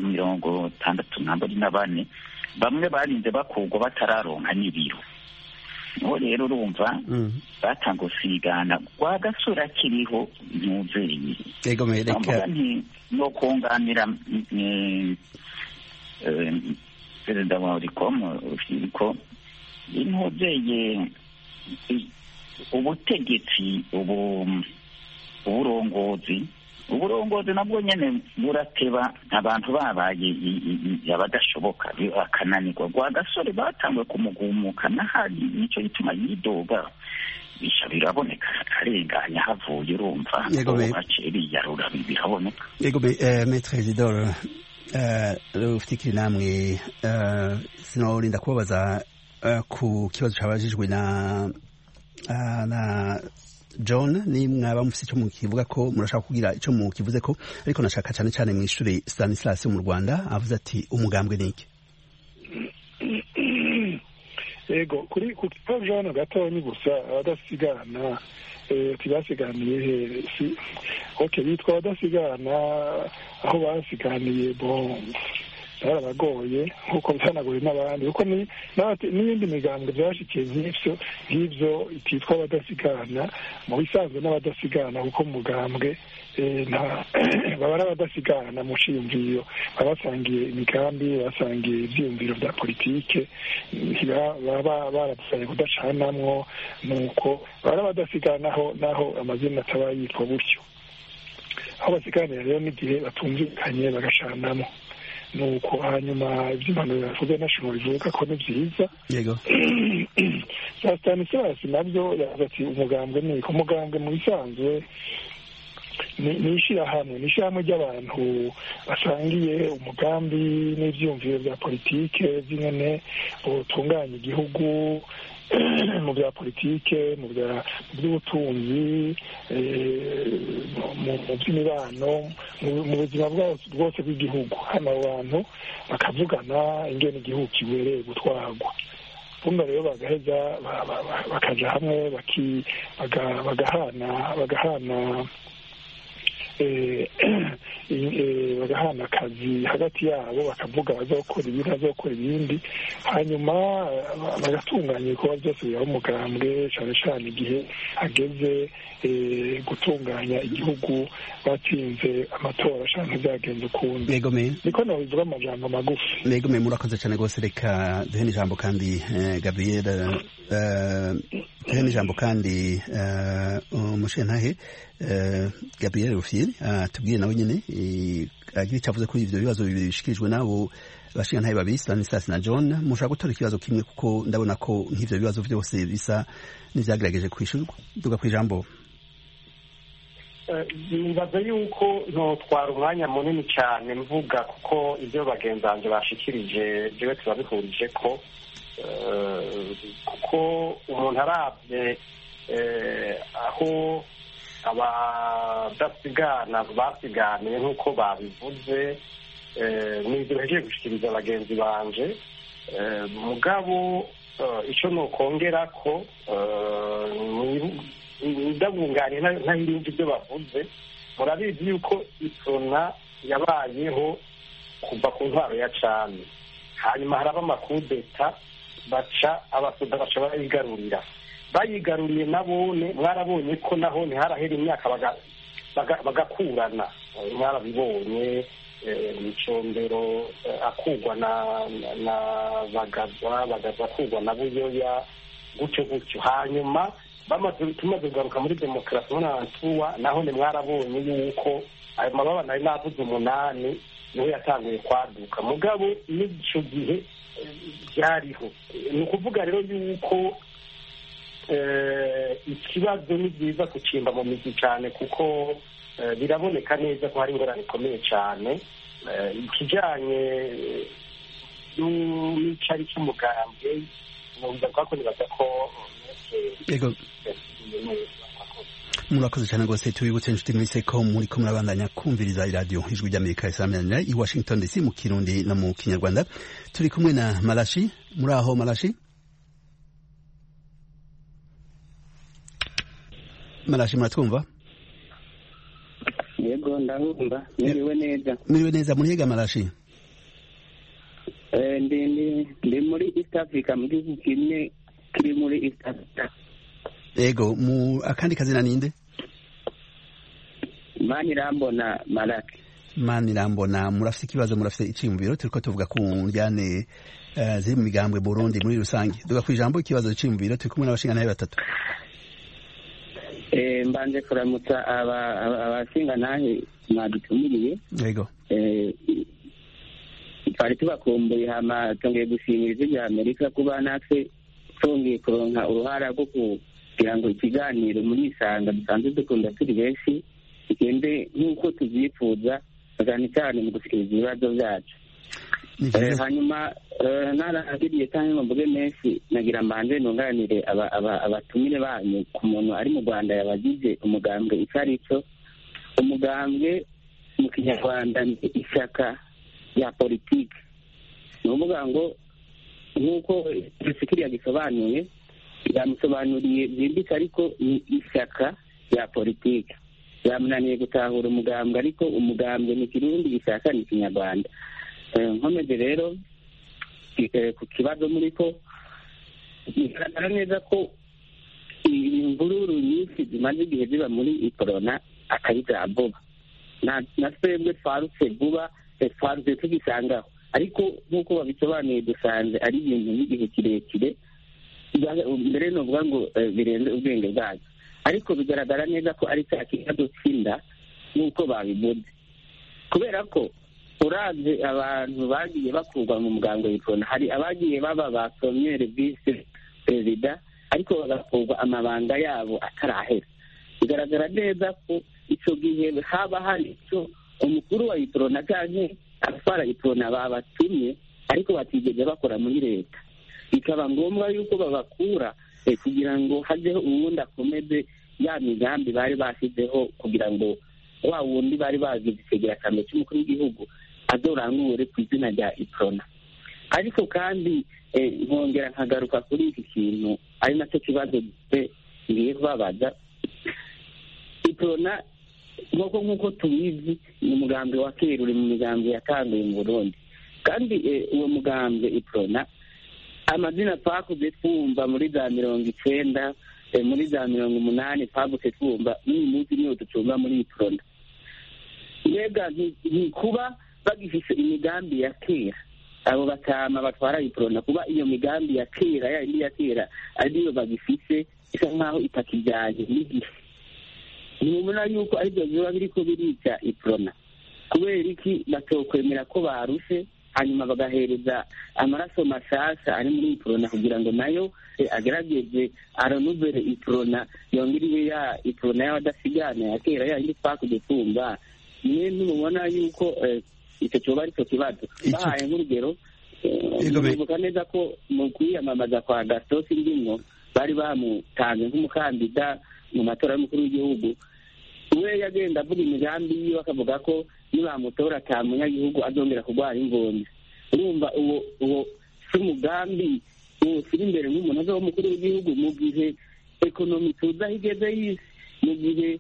64 bamwe barinze bakugwa batararonka n'ibiro. Niho rero urumva batanga usigana kwa gasura kiriho ntuzeye.
Yego mereka
no kunganira perezida wa Rikomo ko intuzeye ubutegetsi uburongozi nabwo nyene burateba, abantu babaye abadashoboka akananirwa. Gwa gasore batangwe kumugumuka nahari, nico gituma yidoga bisha biraboneka akarenganya havuye. Urumva baceri yarura biraboneka.
Yego Maître Isidore, rufikiri namwe sinorinda kubabaza ku kibazo cabajijwe na John ni mwaba mufite icyo mukivuga ko murashaka kugira icyo mukivuze ko ariko nashaka cyane cyane mu ishuri Stanislas mu Rwanda avuze ati umugambwe niki
yego kuri ku kibazo gato ni gusa abadasigana tibasiganiye si okay bitwa abadasigana aho basiganiye barabagoye nkuko byanagoye n'abandi kuko n'iyindi migambwe byashikiye nk'ibyo ititwa abadasigana mu bisanzwe n'abadasigana kuko mugambwe baba ari abadasigana mu ciyumviro baba basangiye imigambi basangiye ivyiyumviro vya politike baba barapfuye kudacanamwo nuko baba abadasigana naho amazina ataba yitwa gutyo aho basiganira rero n'igihe batumvikanye bagacanamo nuko hanyuma iby'impanuro yavuze national bivuga ko ni byiza
yego
Stanislas nabyo yavuze ati umugambwe mu bisanzwe ni ishyirahamwe ry'abantu basangiye umugambi n'ibyiyumviro bya politike by'ingene butunganya igihugu mu bya politike mu by'ubutunzi mu by'imibano mu buzima bwose bw'igihugu hano abantu bakavugana ingene igihugu kibereye gutwarwa bumva rero bagaheza bakaja hamwe bagahana akazi hagati yabo bakavuga bazokora ibi bazokora ibindi hanyuma bagatunganya ibikorwa byose biraba umugambwe cyane cyane igihe hageze gutunganya igihugu batsinze amatora cyangwa byagenze ukundi niko nabivuga amajambo magufi
megome murakoze cyane rwose reka duhe n'ijambo kandi Gabriel duhe n'ijambo kandi umushintahe Gabriel Rufyiri tubwire nawe nyine agira icyo avuze kuri ivyo bibazo bibiri bishikirijwe nabo bashingantahe babiri Stanislas na John mushaka gutora ikibazo kimwe kuko ndabona ko nk'ivyo bibazo byose bisa n'ivyagerageje kwishurwa duga kwijambo
nibaza yuko ntotwara umwanya munini cyane mvuga kuko ibyo bagenzi banjye bashikirije jewe turabihurije ko kuko umuntu arabye aho abadasigana basiganiye nk'uko babivuze n'ibyo bagiye gushyikiriza bagenzi banje mugabo icyo ni ukongera ko ndabunganiye n'ibindi ibyo bavuze murabizi yuko isona yabayeho kuva ku ntwaro ya cami hanyuma haraba amakudeta baca abasoda baca barayigarurira bayigaruriye nabone mwarabonye ko naho ntiharahera imyaka bagakurana mwarabibonye Micombero akugwa na Bagaza akugwa na Buyoya gutyo hanyuma tumaze kugaruka muri demokarasi n'abantuwa naho mwarabonye yuko ayo mababa nari navuze 8 niho yatanguye kwaduka mugabo n'icyo gihe byariho ni ukuvuga rero yuko ikibazo ni byiza kucimba mu mizi cyane kuko biraboneka neza ko hari ingorane ikomeye cyane ikijyanye n'icari cy'umugambwe numva ko nibaza ko
murakoze cyane rwose tubibutse inshuti mwese ko muri ko murabandanya kumviriza iradiyo ijwi ry'Amerika isaminanira i Washington DC mu Kirundi no mu Kinyarwanda turi kumwe na Malachi muri aho Malachi muratwumva
yego ndabumva miriwe neza
muri hega Malachi
ndi muri East Africa mu gihugu kimwe kiri muri East Africa
yego akandi kazina ninde
Manirambona Malaki
Manirambona murafite ikibazo murafite iciyumviro turiko tuvuga ku njyane ziri mu migambwe Burundi muri rusange duga kwijambo ikibazo c'iyumviro turi kumwe n'abashingantahe batatu
mbanje kuramutsa abashingantahe mwadutumiriye
yego
twari tubakumbuye hama tongeye gushimira ijwi rya Amerika kuba natwe twongeye kuronka uruhara rwo kugira ngo ikiganiro muri isanga dusanzwe dukunda turi benshi igende nk'uko tuvyifuza cyane cyane mu gushikiriza ibibazo byacu hanyuma narangiriye cyangwa mvuge menshi nagira mbanje nunganire abatumire banyu ku muntu ari mu Rwanda yabagize umugambwe icyo ari cyo. Umugambwe mu kinyarwanda ni ishyaka rya politiki, ni ukuvuga ngo nk'uko Tshisekedi yagisobanuye yamusobanuriye byimbitse, ariko ni ishyaka rya politiki. Yamunaniye gutahura umugambwe, ariko umugambwe ni Kirundi, ishyaka ni Kinyarwanda. Nkomeje rero ku kibazo muri ko bigaragara neza ko imvururu nyinshi zimaze igihe ziba muri ikorona atari za vuba, na twebwe twarutse vuba, twarutse tugisangaho, ariko nk'uko babisobanuye dusanze ari ibintu by'igihe kirekire, mbere novuga ngo birenze ubwenge bwacu, ariko bigaragara neza ko ari cya kibazo cy'inda nk'uko babivuze, kubera ko uravye abantu bagiye bakurwa mu mugambwe w'Iprona, hari abagiye baba ba premier vice perezida ariko bagakurwa amabanga yabo atarahera. Bigaragara neza ko ico gihe haba hari icyo umukuru wa Iprona canke abatwara Iprona babatumye ariko batigeze bakora muri leta, bikaba ngombwa yuko babakura kugira ngo hajeho uwundi akomeze ya migambi bari bashyizeho, kugira ngo wa wundi bari bagize ikigereranyo cy'umukuru w'igihugu azorangure ku izina rya Iprona. Ariko kandi nkongera nkagaruka kuri iki kintu ari nacyo kibazo ngiye kubabaza. Iprona nk'uko tubizi ni umugambi wa kera, uri mu migambi yatanguye mu Burundi, kandi uwo mugambi Iprona amazina twakuze twumva muri za 90, muri za 80 twagutse twumva, n'uyu munsi niyo ducumba muri Iprona. Mbega ni kuba bagifise imigambi ya kera abo batama batwara Iprona, kuba iyo migambi ya kera yindi ya kera ariyo bagifise isa nkaho itakijyanye n'igihe. Nimubona yuko aribyo biba biriko birica Iprona, kubera iki batokwemera ko barushe hanyuma bagahereza amaraso mashasha ari muri Iprona kugira ngo nayo agerageze aranubere Iprona, yongeriwe ya Iprona y'abadasigana ya kera yindi twakuze twumva. Niwe nimubona yuko icyo cyoba ari cyo kibazo. Bahaye nk'urugero, bivuga neza ko mu kwiyamamaza kwa Gaston Sindimwo bari bamutanze nk'umukandida mu matora y'umukuru w'igihugu. We yagenda avuga imigambi yiwe akavuga ko nibamutora ata munyagihugu azongera kurwara ingombe. Urumva uwo si umugambi ushyira imbere nk'umuntu azaba umukuru w'igihugu mu gihe ekonomi tuzi aho igeze y'isi, mu gihe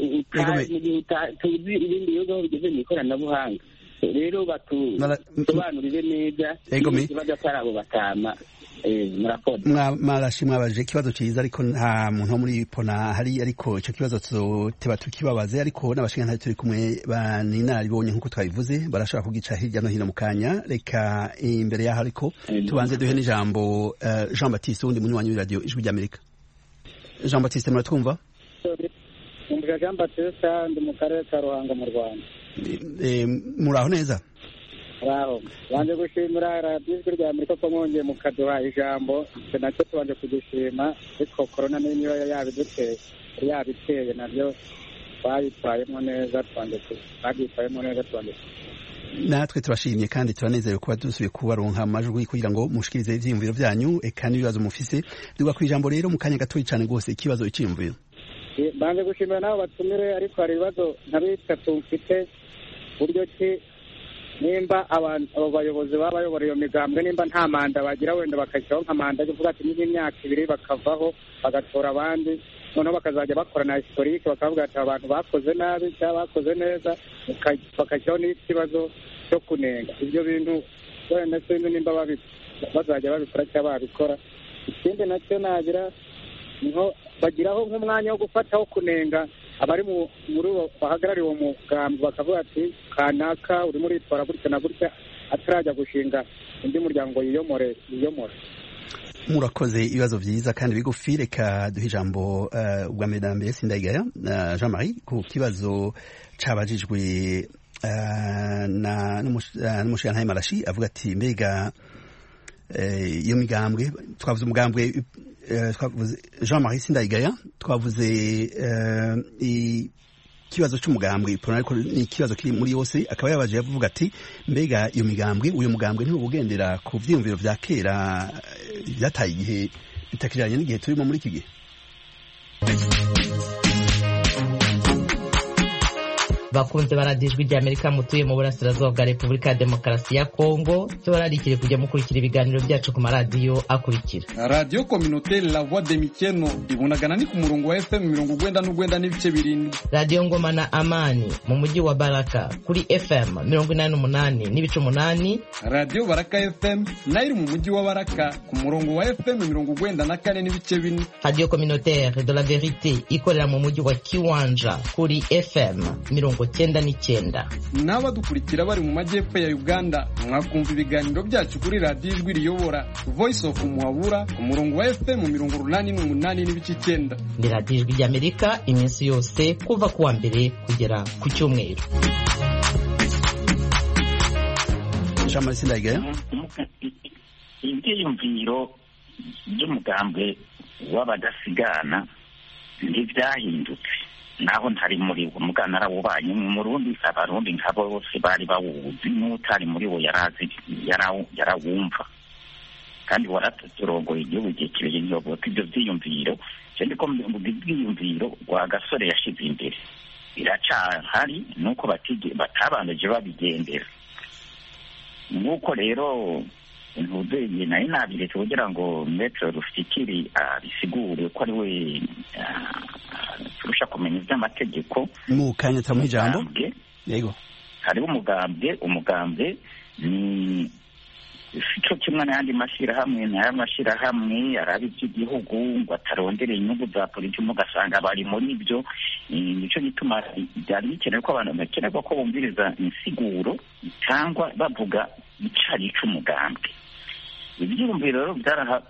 tuzi ibindi bihugu bigeze mu ikoranabuhanga. Rero batusobanurire neza ikibazo atari abo batama.
Marashi mwabaje ikibazo cyiza, ariko nta muntu wo muri Iprona hari, ariko icyo kibazo tuzoteba tukibabaze, ariko n'abashinga turi kumwe baninaribonye nk'uko twabivuze barashaka kugica hirya no hino mu kanya. Reka imbere yaho ariko tubanze duhe n'ijambo Jean Baptiste, wundi munywanyi w'iradiyo Ijwi ry'Amerika. Jean Baptiste, muratwumva?
Jean Baptiste, ndi mu karere ka Ruhango mu Rwanda.
Muraho neza?
Muraho. Banje gushimira radiyo Ijwi ry'Amerika ko mwongeye mukaduha ijambo, nacyo tubanje kugishima, ariko korona niyo yabiteye nabyo twayitwayemo neza, twabyitwayemo neza.
Natwe turashimye kandi turanezerewe kuba dusubiye kubaronka amajwi kugira ngo mushikirize ivyiyumviro vyanyu eka n'ibibazo mufise. Duga ku ijambo rero mu kanya gatoyi cyane rwose, ikibazo iciyumviro.
Banje gushimira nabo batumire, ariko hari ibibazo nka bitatu mfite. Buryo ki nimba abo bayobozi baba bayobora iyo migambwe, nimba nta manda bagira, wenda bakashyiraho nka manda yo kuvuga ati n'imyaka 2 bakavaho bagatora abandi, noneho bakazajya bakora na historique bakavuga ati abantu bakoze nabi cyangwa bakoze neza, bakashyiraho n'ikibazo cyo kunenga ibyo bintu. Wenda sinzi nimba bazajya babikora cyangwa babikora. Ikindi nacyo nagira niho bagiraho nk'umwanya wo gufataho kunenga abari muri bahagarariye uwo mugambi, bakavuga ati kanaka uri muri itwara gutya na gutya, atarajya gushinga undi muryango yiyomore.
Murakoze, ibibazo byiza kandi bigufi. Reka duhe ijambo ubwa mbere Sindayigaya Jean Marie ku kibazo cabajijwe n'umushikirantahe Marashi, avuga ati mbega iyo migambwe, twavuze umugambwe Jean Marie Sindayigaya, twavuze kibazo c'umugambwe Iprona ariko ni ikibazo kiri muri yose akaba yabaje yavuga ati mbega iyo migambwe uyu mugambwe ntibugendera ku vyiyumviro vya kera byataye igihe bitakijanye n'igihe turimo muri iki gihe.
bakunze baradijwe rya Amerika mutuye mu burasirazuba bwa Repubulika ya Demokarasi ya Kongo cyo bararikire kujya mukurikira ibiganiro byacu ku maradiyo akurikira
Radio Communautaire La Voix de Mikeno ibunagana ni ku murongo wa FM 90.9 n'ibice birindwi.
Radio Ngoma na Amani mu mujyi wa Baraka kuri FM 88 n'ibice 8.
Radio Baraka FM nayo mu mujyi wa Baraka ku murongo wa FM 94 n'ibice 4.
Radio Communautaire de la Vérité ikorera mu mujyi wa Kiwanja kuri FM 99.
N'abadukurikira bari mu majyepfo ya Uganda mwakumva ibiganiro byacu kuri Radio Ijwi Riyobora Voice of Muhabura ku murongo wa FM 88 n'ibice 9.
Ni Radio Ijwi ry'Amerika iminsi yose kuva kuwa mbere kugera ku cyumweru.
Jean-Marie Sindayigaya
ibyiyumviro by'umugambwe w'abadasigana ntibyahindutse naho ntari muri wo mugana arawubanye mu Burundi abarundi nkabo bose bari bawuzi n'utari muri wo yarawumva kandi waraturongoye igihugu kirekire nyoboka ibyo byiyumviro cyane ko mu byiyumviro wa gasore yashize imbere iracahari nuko batabanje babigendera nuko rero ntuzeye nayo nabire kugira ngo metro rufikiri bisigure ko ari we turusha kumenya iby'amategeko
mu kanya tamu ijambo yego
hari umugambwe ni cyo kimwe n'andi mashyirahamwe arabi by'igihugu ngo atarondere inyungu za politiki mugasanga bari muri ibyo nicyo gituma byari bikenewe ko abantu bakenerwa ko bumviriza insiguro cyangwa bavuga icari c'umugambwe. Ibyiyumviro rero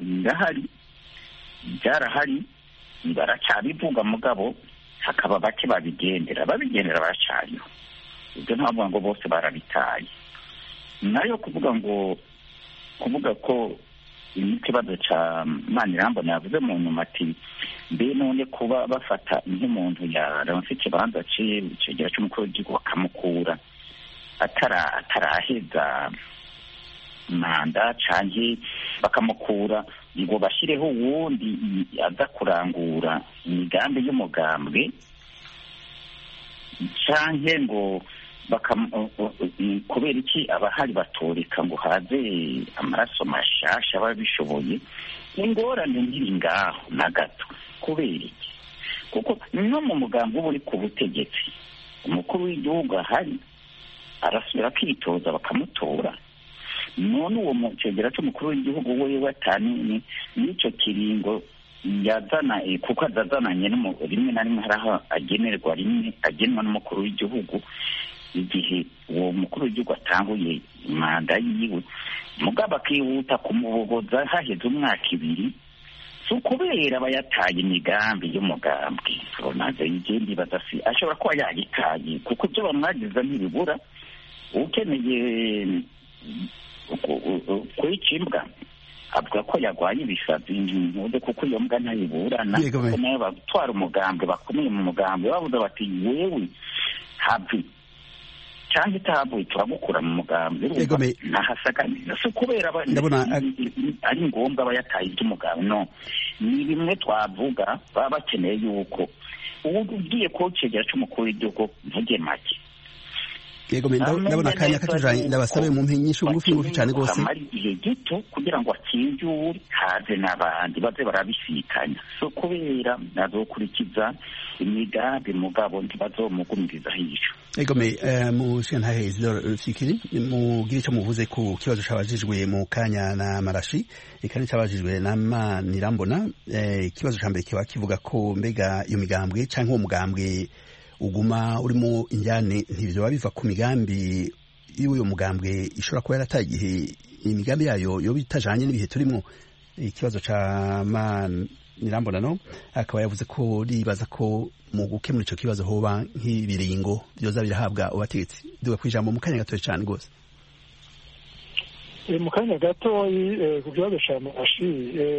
byarahari baracyabivuga mugabo hakaba bake babigendera baracariho ibyo ntabwo ngo bose barabitaye nayo kuvuga ko ikibazo ca Manirambona yavuze mu nyuma ati mbe none kuba bafata nk'umuntu yaronse ikibanza cegera c'umukuru w'igihugu bakamukura ataraheza manda canke bakamukura ngo bashireho uwundi aza kurangura imigambi y'umugambwe canke ngo kubera iki abahari batoreka ngo haze amaraso mashasha babishoboye ingorane nkiri ngaho na gato kubera iki kuko no mu mugambi uba uri ku butegetsi umukuru w'igihugu ahari arasubira kwitoza bakamutora none uwo mucegera c'umukuru w'igihugu wewe atanini n'icyo kiringo yazana kuko azazananye rimwe na rimwe haraho agenwa n'umukuru w'igihugu igihe uwo mukuru w'igihugu atanguye manda yiwe mugabo akihuta kumubogoza haheze umwaka 2 si ukubera abayataye imigambi y'umugambi ronaze yigendi badasi ashobora kuba yagitaye kuko ibyo bamwagiza ntibibura ukeneye kwicimbwa avuga ko yagwaye ibisazi ntuze kuko iyo mbwa ntayiburana kuko nayo batwara umugambi bakomeye mu mugambi bavuze bati wewe habi cyangwa itahavuye turagukura mu mugambi nahasaganiza si ukubera ari ngombwa abayataye iby'umugambi no ni bimwe twavuga baba bakeneye yuko ubu ugiye kucegera c'umukuru w'igihugu ntuge make
yego ndabona akanya katujanye ndabasabe mu mpinyisho ngufi cyane gose
amari igihe gito kugira ngo akinjure haze n'abandi baze barabisikanya so kubera nazokurikiza imigambi mugabo ntibazomugumiriza hico
yego mu shentahezi rufikiri mu gice muvuze ku kibazo cabajijwe mu kanya na marashi ikani cabajijwe na Manirambona ikibazo ca mbere kiba kivuga ko mbega iyo migambwe canke uwo mugambwe uguma urimo injyane ntibyo biva ku migambi y'uyo mugambwe ishobora kuba yarataye igihe imigambi yayo yo bitajanye n'ibihe turimo ikibazo ca Manirambona no akaba yavuze ko ribaza ko mu gukemura ico kibazo hoba nk'ibiringo byoza birahabwa ubategetsi duga kwijambo mu kanya gatoya cyane gose
mu kanya gatoyi ku kibazo cya mashi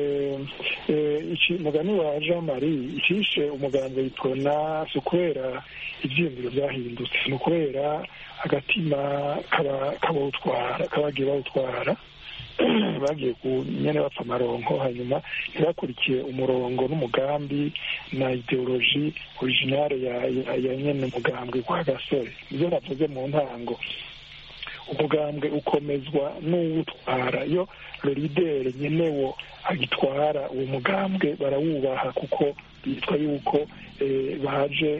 mugani wa jean marie icishe umugambi w'ipona si ukubera ibyiyumviro byahindutse ni ukubera agatima kabagiye bawutwara bagiye nyine bapfa amaronko hanyuma ntibakurikiye umurongo n'umugambi na ideoloji originale ya nyene umugambwe kwa gasore nibyo navuze mu ntango. Umugambwe ukomezwa n'uwutwara iyo leader nyenewo agitwara uwo mugambwe barawubaha kuko bitwa yuko baje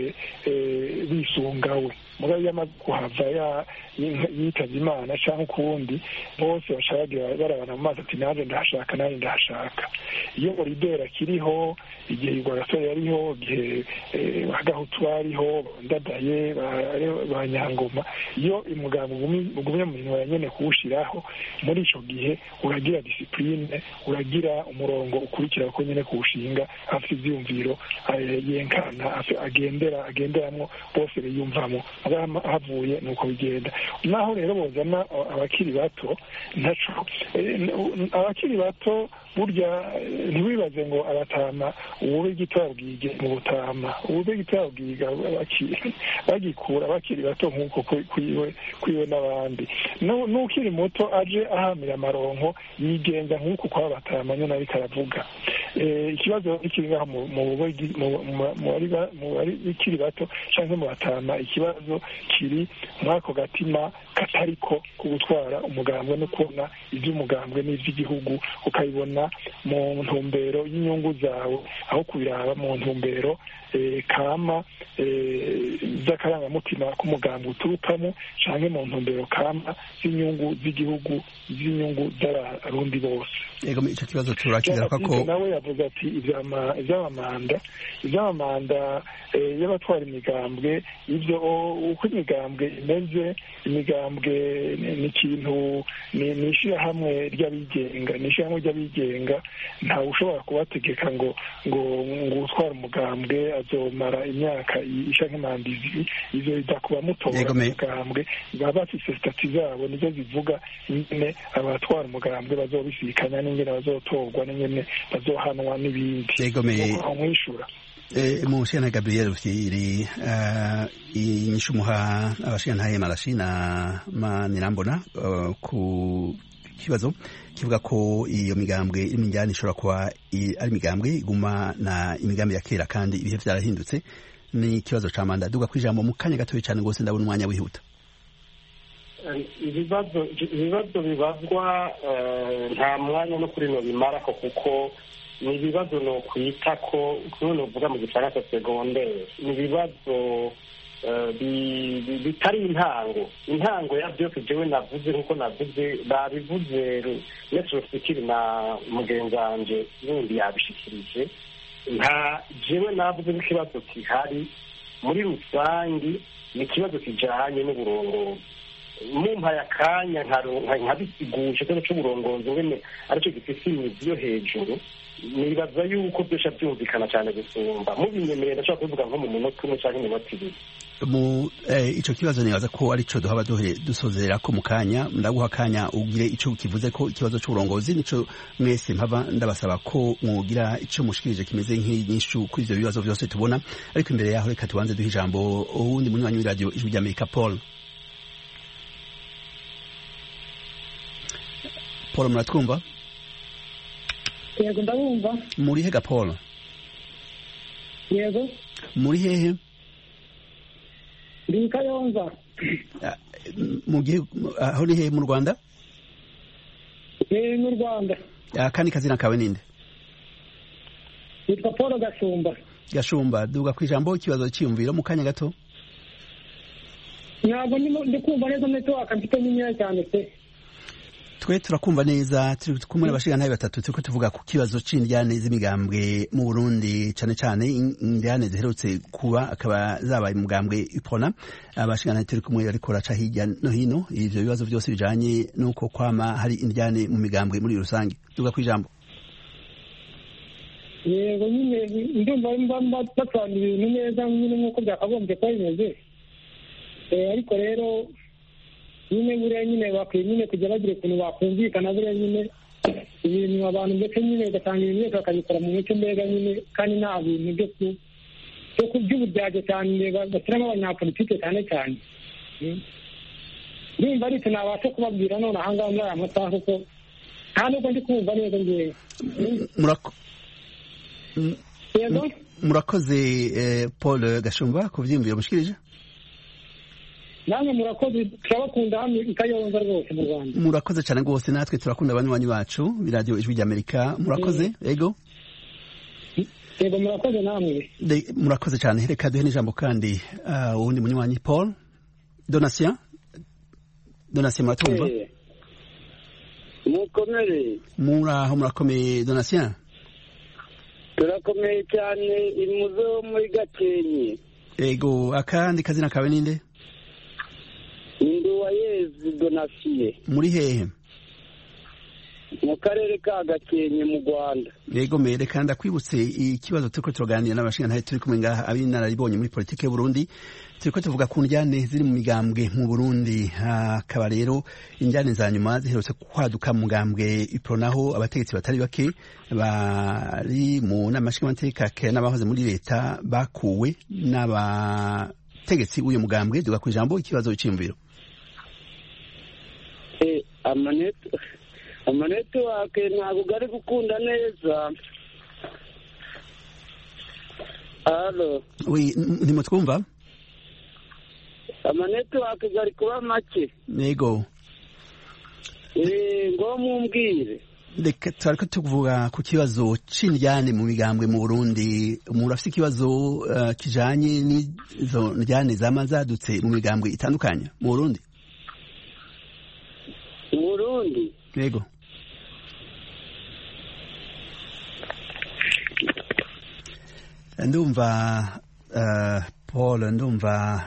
bisungawe mugabo yamaze kuhava yitavye Imana canke ukundi bose bashaka barabana mu maso ati naje ndahashaka naje ndahashaka. Iyo leader akiriho igihe Rwagasore yariho igihe Bagahutu bariho Ndadaye ba Nyangoma iyo umugambi ugumye mu bintu nyene kuwushiraho muri ico gihe uragira discipline uragira umurongo ukurikira ko nyene kuwushinga afite ivyumviro yenkana agenderamwo bose biyumvamo havuye nuko bigenda. Naho rero bozana abakiri bato ntaco abakiri bato burya ntiwibaze ngo abatama uwube gitabwige mu butama uwube gitabwiga bagikura bakiri bato nk'uko kwiwe n'abandi n'ukiri muto aje ahamira amaronko yigenza nk'uko kwa batama nyine ariko aravuga. Ikibazo ikiri ngaho mu bari bikiri bato canke mu batama ikibazo kiri mwako gatima katariko ku gutwara umugambwe no kubona ivy'umugambwe n'ivy'igihugu ukabibona mu ntumbero y'inyungu zawe aho kubiraba mu ntumbero kama z'akarangamutima k'umugambwe uturukamo canke mu ntumbero kama z'inyungu z'igihugu z'inyungu z'abarundi bose.
Yego ico kibazo turakigera ko
nawe yavuze ati ivy'amamanda y'abatwara imigambwe ivyo uko imigambwe imeze imigambwe ni ikintu ni ishirahamwe ry'abigenga ntawe ushobora kubategeka ngo utwara umugambwe azomara imyaka isha nk'imanda ivyo bidakuba mutora umugambwe baba bafise stati zabo nizo zivuga nyene abatwara umugambwe bazobisikanya n'ingene bazotorwa n'ingene bazohanwa n'ibindi mwishura.
Mushana Gabriel Rufyiri inyishu muha abashintaye Marashi na Manirambona ku kibazo kivuga ko iyo migambwe iminjyana ishobora kuba ari migambwe iguma na imigambi ya kera kandi ibihe vyarahindutse. Ni ikibazo ca manda duga kwijambo mu kanya gatoyi cyane gose ndabona umwanya wihuta.
Ibibazo bibazwa nta mwanya no kuri no bimara kuko ni ibibazo no kwita ko none uvuga mu gifaransa secondaire ni ibibazo bitari intango ya byose jewe navuze nkuko navuze babivuze Metro Fikiri na mugenzanje n'undi yabishikirije nta jewe navuze ikibazo kihari muri rusangi ni ikibazo kijanye n'uburongozi mumpaye akanya nkabisiguje ko c'uburongozi ngene aricyo gifise imizi yo hejuru nibaza yuko byosha byumvikana cyane gusumba mubinyemerera ndashaka kuvuga nko mu munota umwe cyangwa iminota ibiri.
Ico kibazo nibaza ko arico duhaba dusozera ko mu kanya ndaguha akanya ugire ico kivuze ko ikibazo c'uburongozi nico mwese mpava ndabasaba ko mwogira ico mushikirije kimeze nk'inyishu kuri ivyo bibazo byose tubona ariko imbere yaho reka tubanze duha ijambo uwundi munywanyi w'iradio Ijwi ry'Amerika Paul muratwumva?
Yego ndabumva.
Muri he Paul?
Yego.
Muri hehe?
Ndi Kayonza.
Mugihe aho ni he mu Rwanda?
Mu Rwanda.
Kandi kazina kawe ninde?
Nitwa Paul
Gashumba duga kwijambo ikibazo cyiyumviro mu kanya gato.
Ntabwo ndi kumva neza network mfite nyinya cyane pe.
Twe turakumva neza turi kumwe n'abashingantahe batatu turiko tuvuga ku kibazo c'indyane z'imigambwe mu Burundi cane indyane ziherutse kuba akaba zabaye umugambwe Ipona abashingantahe turi kumwe ariko raca hirya no hino ivyo bibazo byose bijanye nuko kwama hari indyane mu migambwe muri rusange duga kwijambo.
Yego nyine ndumva batwara ibintu neza nyine nkuko byakagombye kuba bimeze ariko rero nyine buriya nyine bakwiye nyine kujya bagira ukuntu bakumvikana buriya nyine ibintu abantu ndetse nyine ugasanga ibintu byose bakabikora mu muco mbega nyine kandi nta bintu byo by'uburyarya cyane bashyiramo abanyapolitike cyane cyane ndumva ari icyo nabasha kubabwira none aha ngaha muri aya masaha kuko nta nubwo ndi kumva neza ngewe.
Murakoze Paul Gashumba ku byiyumviro mushikirije.
namwe murakoze turabakunda hano i Kayonza rwose mu Rwanda.
Murakoze cyane rwose natwe turakunda abanywanyi bacu b'iradiyo Ijwi ry'Amerika. Murakoze yego
murakoze namwe.
Murakoze cyane. Reka duhe n'ijambo kandi uwundi munywanyi Paul Donatien muratumva?
Mukomere.
Muraho murakomeye Donatien?
Turakomeye cyane imuzo muri Gakenke.
Ego akandi kazina kawe ninde?
Nduwayezi Donatien.
Muri hehe?
Mu karere ka Gakenke mu Rwanda.
Yego mere kandi akwibutse ikibazo turiko turaganira n'abashinga turi kumwe ngaha abinararibonye muri politike y'u Burundi. Turiko tuvuga ku njyane ziri mu migambwe mu Burundi, akaba rero injyane za nyuma ziherutse kwaduka mu mugambwe ipronaho abategetsi batari bake bari mu nama nshingamateka n'abahoze muri leta bakuwe n'abategetsi uyu mugambwe. Duga ku ijambo ikibazo cy'imviro.
Amaneto wake ntabwo gari gukunda neza. Allo.
Oui, nimutwumva?
Amaneto wake gari kuba make.
Yego.
Ngo mumbwire.
Reka turiko tuvuga ku kibazo c'indyane mu migambwe mu Burundi. Umuntu afite ikibazo kijanye n'izo ndyane zamazadutse mu migambwe itandukanye mu Burundi.
Mu Burundi?
Yego. Ndumva Paul, ndumva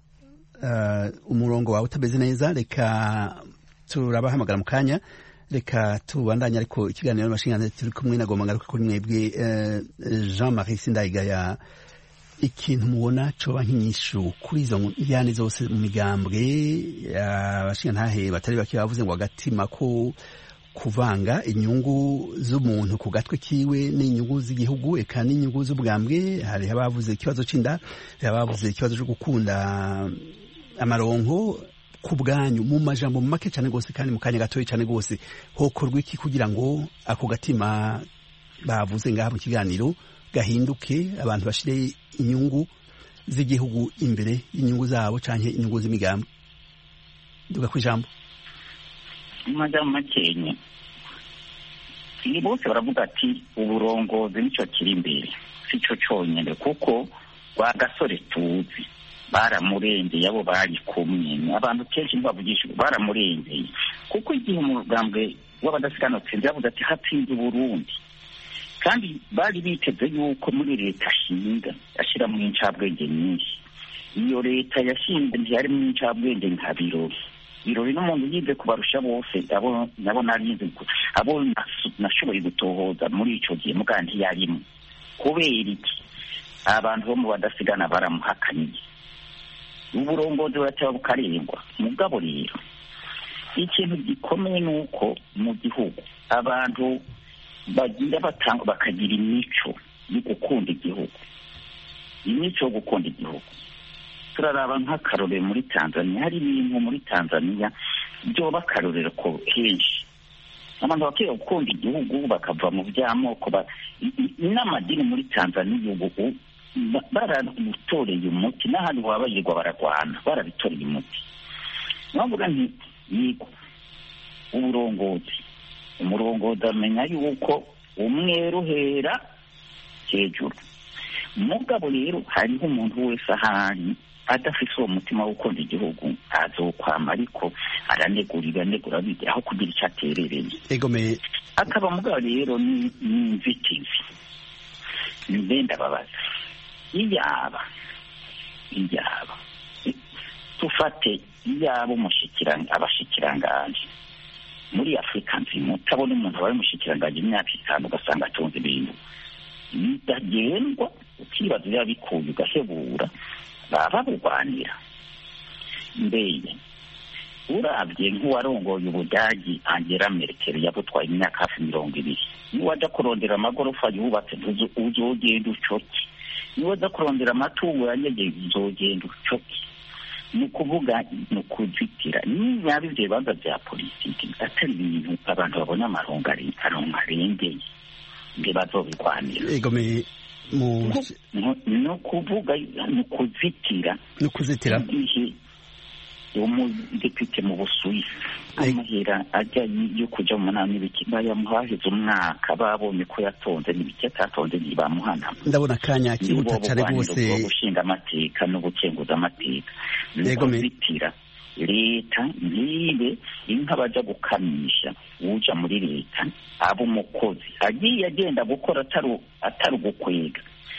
umurongo wawe utameze neza. Reka turabahamagara mu kanya, reka tubandanye. Ariko ikiganiro n'abashinga turi kumwe nagomba ngaruka kuri mwebwe Jean-Marie Sindayigaya, ikintu mubona coba nk'inyishu kuri izo njyane zose mu migambwe. Abashinga ntahe batari bake bavuze ngo agatima ko kuvanga inyungu z'umuntu ku gatwe kiwe n'inyungu z'igihugu eka n'inyungu z'ubwambwe. Hari abavuze ikibazo c'inda, hari abavuze ikibazo cyo gukunda amaronko. Ku bwanyu mu majambo make cyane gose kandi mu kanya gatoyi cyane gose, hokorwa iki kugira ngo ako gatima bavuze ngaha mu kiganiro gahinduke, abantu bashire inyungu z'igihugu imbere y'inyungu zabo canke inyungu z'imigambwe? Duga ku ijambo.
Majambo makenya. Ni bose baravuga ati uburongozi nico kiri imbere, sico cyonyine, kuko wa gasore tuzi baramurengeye, abo bari kumwe abantu kenshi ntibavugisha baramurengeye, kuko igihe umugambwe w'abadasigana utsinze yavuze ati hatsinze Burundi, kandi bari biteze yuko muri leta ashinga ashira mu incabwenge nyinshi. Iyo leta yashinze ntiyari mu incabwenge nka Birori n'umuntu yize kubarusha bose, abo nabo narize abo nashoboye gutohoza muri ico gihe mugandi yarimo. Kubera iki abantu bo mu badasigana baramuhakaniye, uburongozi buracyaba bukarengwa. Mugabo rero ikintu gikomeye nuko mu gihugu abantu bagira batanga bakagira imico yo gukunda igihugu, imico yo gukunda igihugu. Turaraba nk'akarorero muri Tanzania, hari ibintu muri Tanzania byo bakarorero ko henshi abantu bakiye gukunda igihugu bakava mu by'amoko n'amadini. Muri Tanzania ubu barabitoreye umuti, n'ahandi wabayirwa baragwana barabitoreye umuti. Navuga nti yego umurongozi amenya yuko umwero hera hejuru. Mugabo rero hariho umuntu wese ahari adafise uwo mutima wo gukunda igihugu azokwama ariko aranegura bigira aho kugira icyo aterereye. Akaba mugabo rero ni inzitizi. Ndenda babaza iyaba tufate iyaba abashikiranganje muri Afurika nzima utabona umuntu wabaye umushikiranganje imyaka 5 ugasanga atunze ibintu bidagendwa, ukibaza biba bikuye ugahebura baba burwanira mbere urabye nk'uwarongoye ubudagi Angela Merkel yabutwaye imyaka hafi 20 niwaja kurondera amagorofa yubatse uzogenda ucoki niwaja kurondera amatungo yanyegeje uzogenda ucoki ni ukuvuga ni ukuzitira niba ibyo bibanza bya politiki atari ibintu abantu babona amarongo arengeye ngo bazobirwanira ni ukuvuga ni ukuzitira umudepite mu Busuwisi amahera ajya yo kuja mu nama n'ibiki bayamuhahize umwaka babonye ko yatonze n'ibiki atatonze ntibamuhana.
Ndabona kanya kihuta cyane rwose
gushinga amateka no gukenguza amateka bitira leta ntibe inka baja gukamisha uja muri leta abo umukozi agiye agenda gukora atari gukwega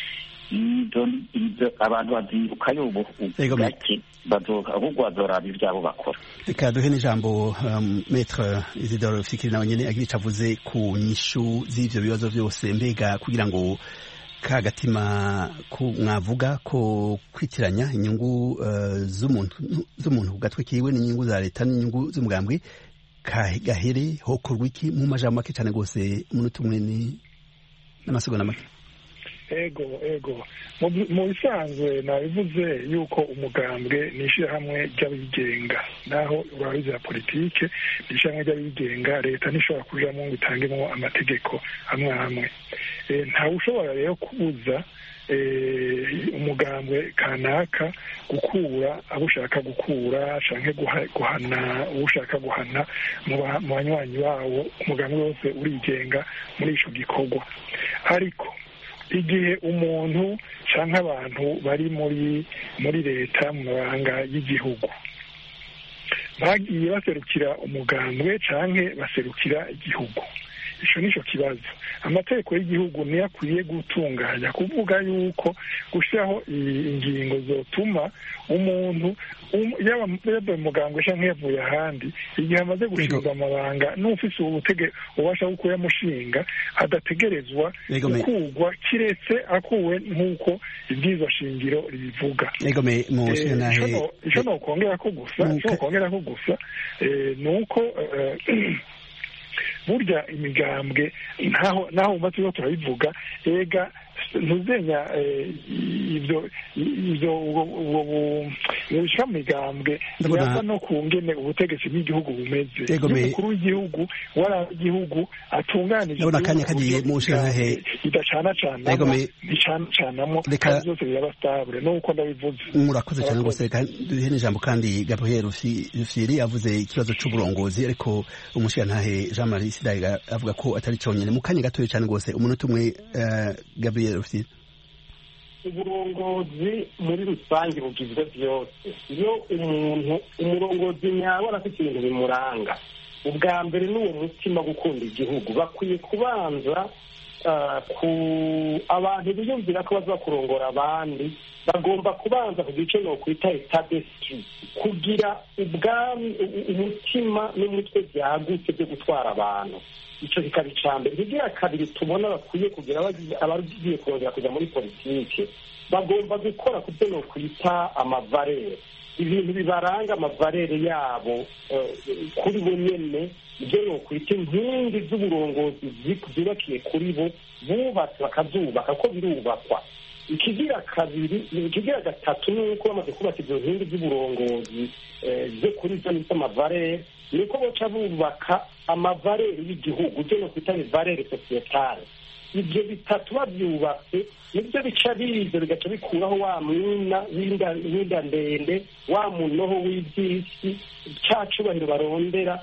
izo abantu baziruka yobo gake ahubwo bazoraba ivyabo bakora.
Reka duhe n'ijambo Maître Isidore Fikiri nawe nyene agira ico avuze ku nyishu z'ivyo bibazo vyose mbega kugira ngo kagatima mwavuga ko kwitiranya inyungu z'umuntu ku gatwe kiwe n'inyungu za leta n'inyungu z'umugambwe gahere hokorwa iki mu majambo make cyane rwose umunota umwe n'amasegonda make.
ego mu bisanzwe nabivuze yuko umugambwe ni ishyirahamwe ry'abigenga naho urabizi ya politike ni ishyirahamwe ry'abigenga leta ntishobora kujamo ngo itangemo amategeko amwe amwe ntawe ushobora rero kubuza umugambwe kanaka gukura abo ushaka gukura canke guhana uwo ushaka guhana mu banywanyi bawo umugambwe wose urigenga muri ico gikorwa. Ariko igihe umuntu canke abantu bari muri leta mu mabanga y'igihugu bagiye baserukira umugambwe canke baserukira igihugu, ico nico kibazo. Amategeko y'igihugu niyo akwiye gutunganya kuvuga yuko gushiraho ingingo zotuma umuntu yaba umugambwe canke yavuye ahandi igihe amaze gushirwa amabanga n'ufise ububasha bwo kuyamushinga adategerezwa gukurwa kiretse akuwe nk'uko ibwirizwa shingiro ribivuga. Ico nokongera ko gusa ni uko burya imigambwe naho umva turiko turabivuga ega ntuzenya ivyo bishika mu migambwe yava no ku ngene ubutegetsi bw'igihugu bumeze. Umukuru w'igihugu wari igihugu atunganije idacanacana nticanacanamo kandi byose biraba stable nuko ndabivuze.
Murakoze cyane rwose. Reka duhe n'ijambo kandi Gabriel Rufyiri avuze ikibazo c'uburongozi ariko umushirantahe Jean Marie Sidayiga avuga ko atari conyene. Mu kanya gatoya cyane rwose umunota umwe Gabriel Rufyiri.
Uburongozi muri rusange bugizwe byose. Iyo umurongozi nyabona afite ibintu bimuranga, ubwa mbere n'uwo mutima gukunda igihugu bakwiye kubanza abantu biyumvira ko baza kurongora abandi bagomba kubanza ku gice no kwita etat d'esprit, kugira umutima n'umutwe byagutse byo gutwara abantu. Icyo kikaba icambere. Ikigira kabiri tubona bakwiye kugira abagiye kurongera kuja muri politike bagomba gukora ku byo no kwita amavarere, ibintu bibaranga amavarere yabo kuri bo nyene, ibyo no kwita inkingi z'uburongozi zubakiye kuri bo bubatse bakazubaka ko birubakwa. Ikigira gatatu ni uko bamaze kubaka izo nkingi z'uburongozi zo kuri zo nita amavarere, niko boca bubaka amavarere y'igihugu byo no kwita ivarere societale. Ibyo bitatu babyubatse nibyo bica biza bigaca bikuraho wa mwina w'inda ndende, wa munoho w'ibyisi, ca cubahiro barondera.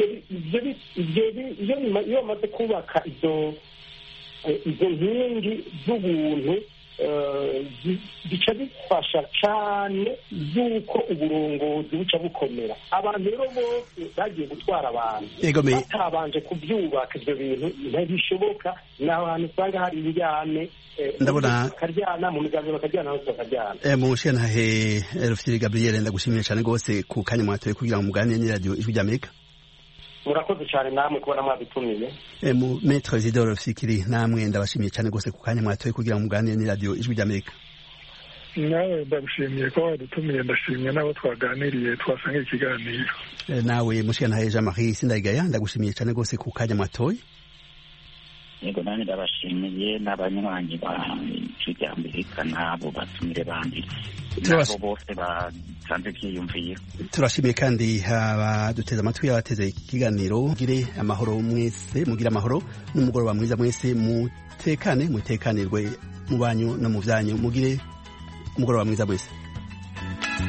Iyo bamaze kubaka izo nkingi z'ubuntu bica bifasha cyane yuko uburongozi buca bukomera. Abantu rero bose bagiye gutwara abantu batabanje kubyubaka ibyo bintu ntibishoboka. Ni abantu usanga hari ibijyane bakaryana mu migambi bakaryana hose bakaryana.
Mu nshyirahamwe Rufyiri Gabriel ndagushimiye cyane rwose ku kanya mwatoye kugira ngo muganire n'iradiyo Ijwi ry'Amerika.
Murakoze cyane namwe kubona mwabitumiye.
Maître Isidore Fikiri namwe ndabashimiye cyane rwose ku kanya mwatoye kugira ngo muganire n'iradiyo Ijwi ry'Amerika.
nawe ndagushimiye ko wadutumiye, ndashimiye n'abo twaganiriye twasangiye ikiganiro.
Nawe mushikana Jean Marie Sindayigaya ndagushimiye cyane rwose ku kanya mwatoye.
Yego nanjye ndabashimiye n'abanywanyi ba Amerika n'abo batumire bandi nabo bose batanze byiyumviye.
Turashimiye kandi abaduteze amatwi, abateze ikiganiro. Mugire amahoro mwese, mugire amahoro n'umugoroba mwiza mwese, mutekanirwe mu banyu no mu byanyu, mugire umugoroba mwiza mwese.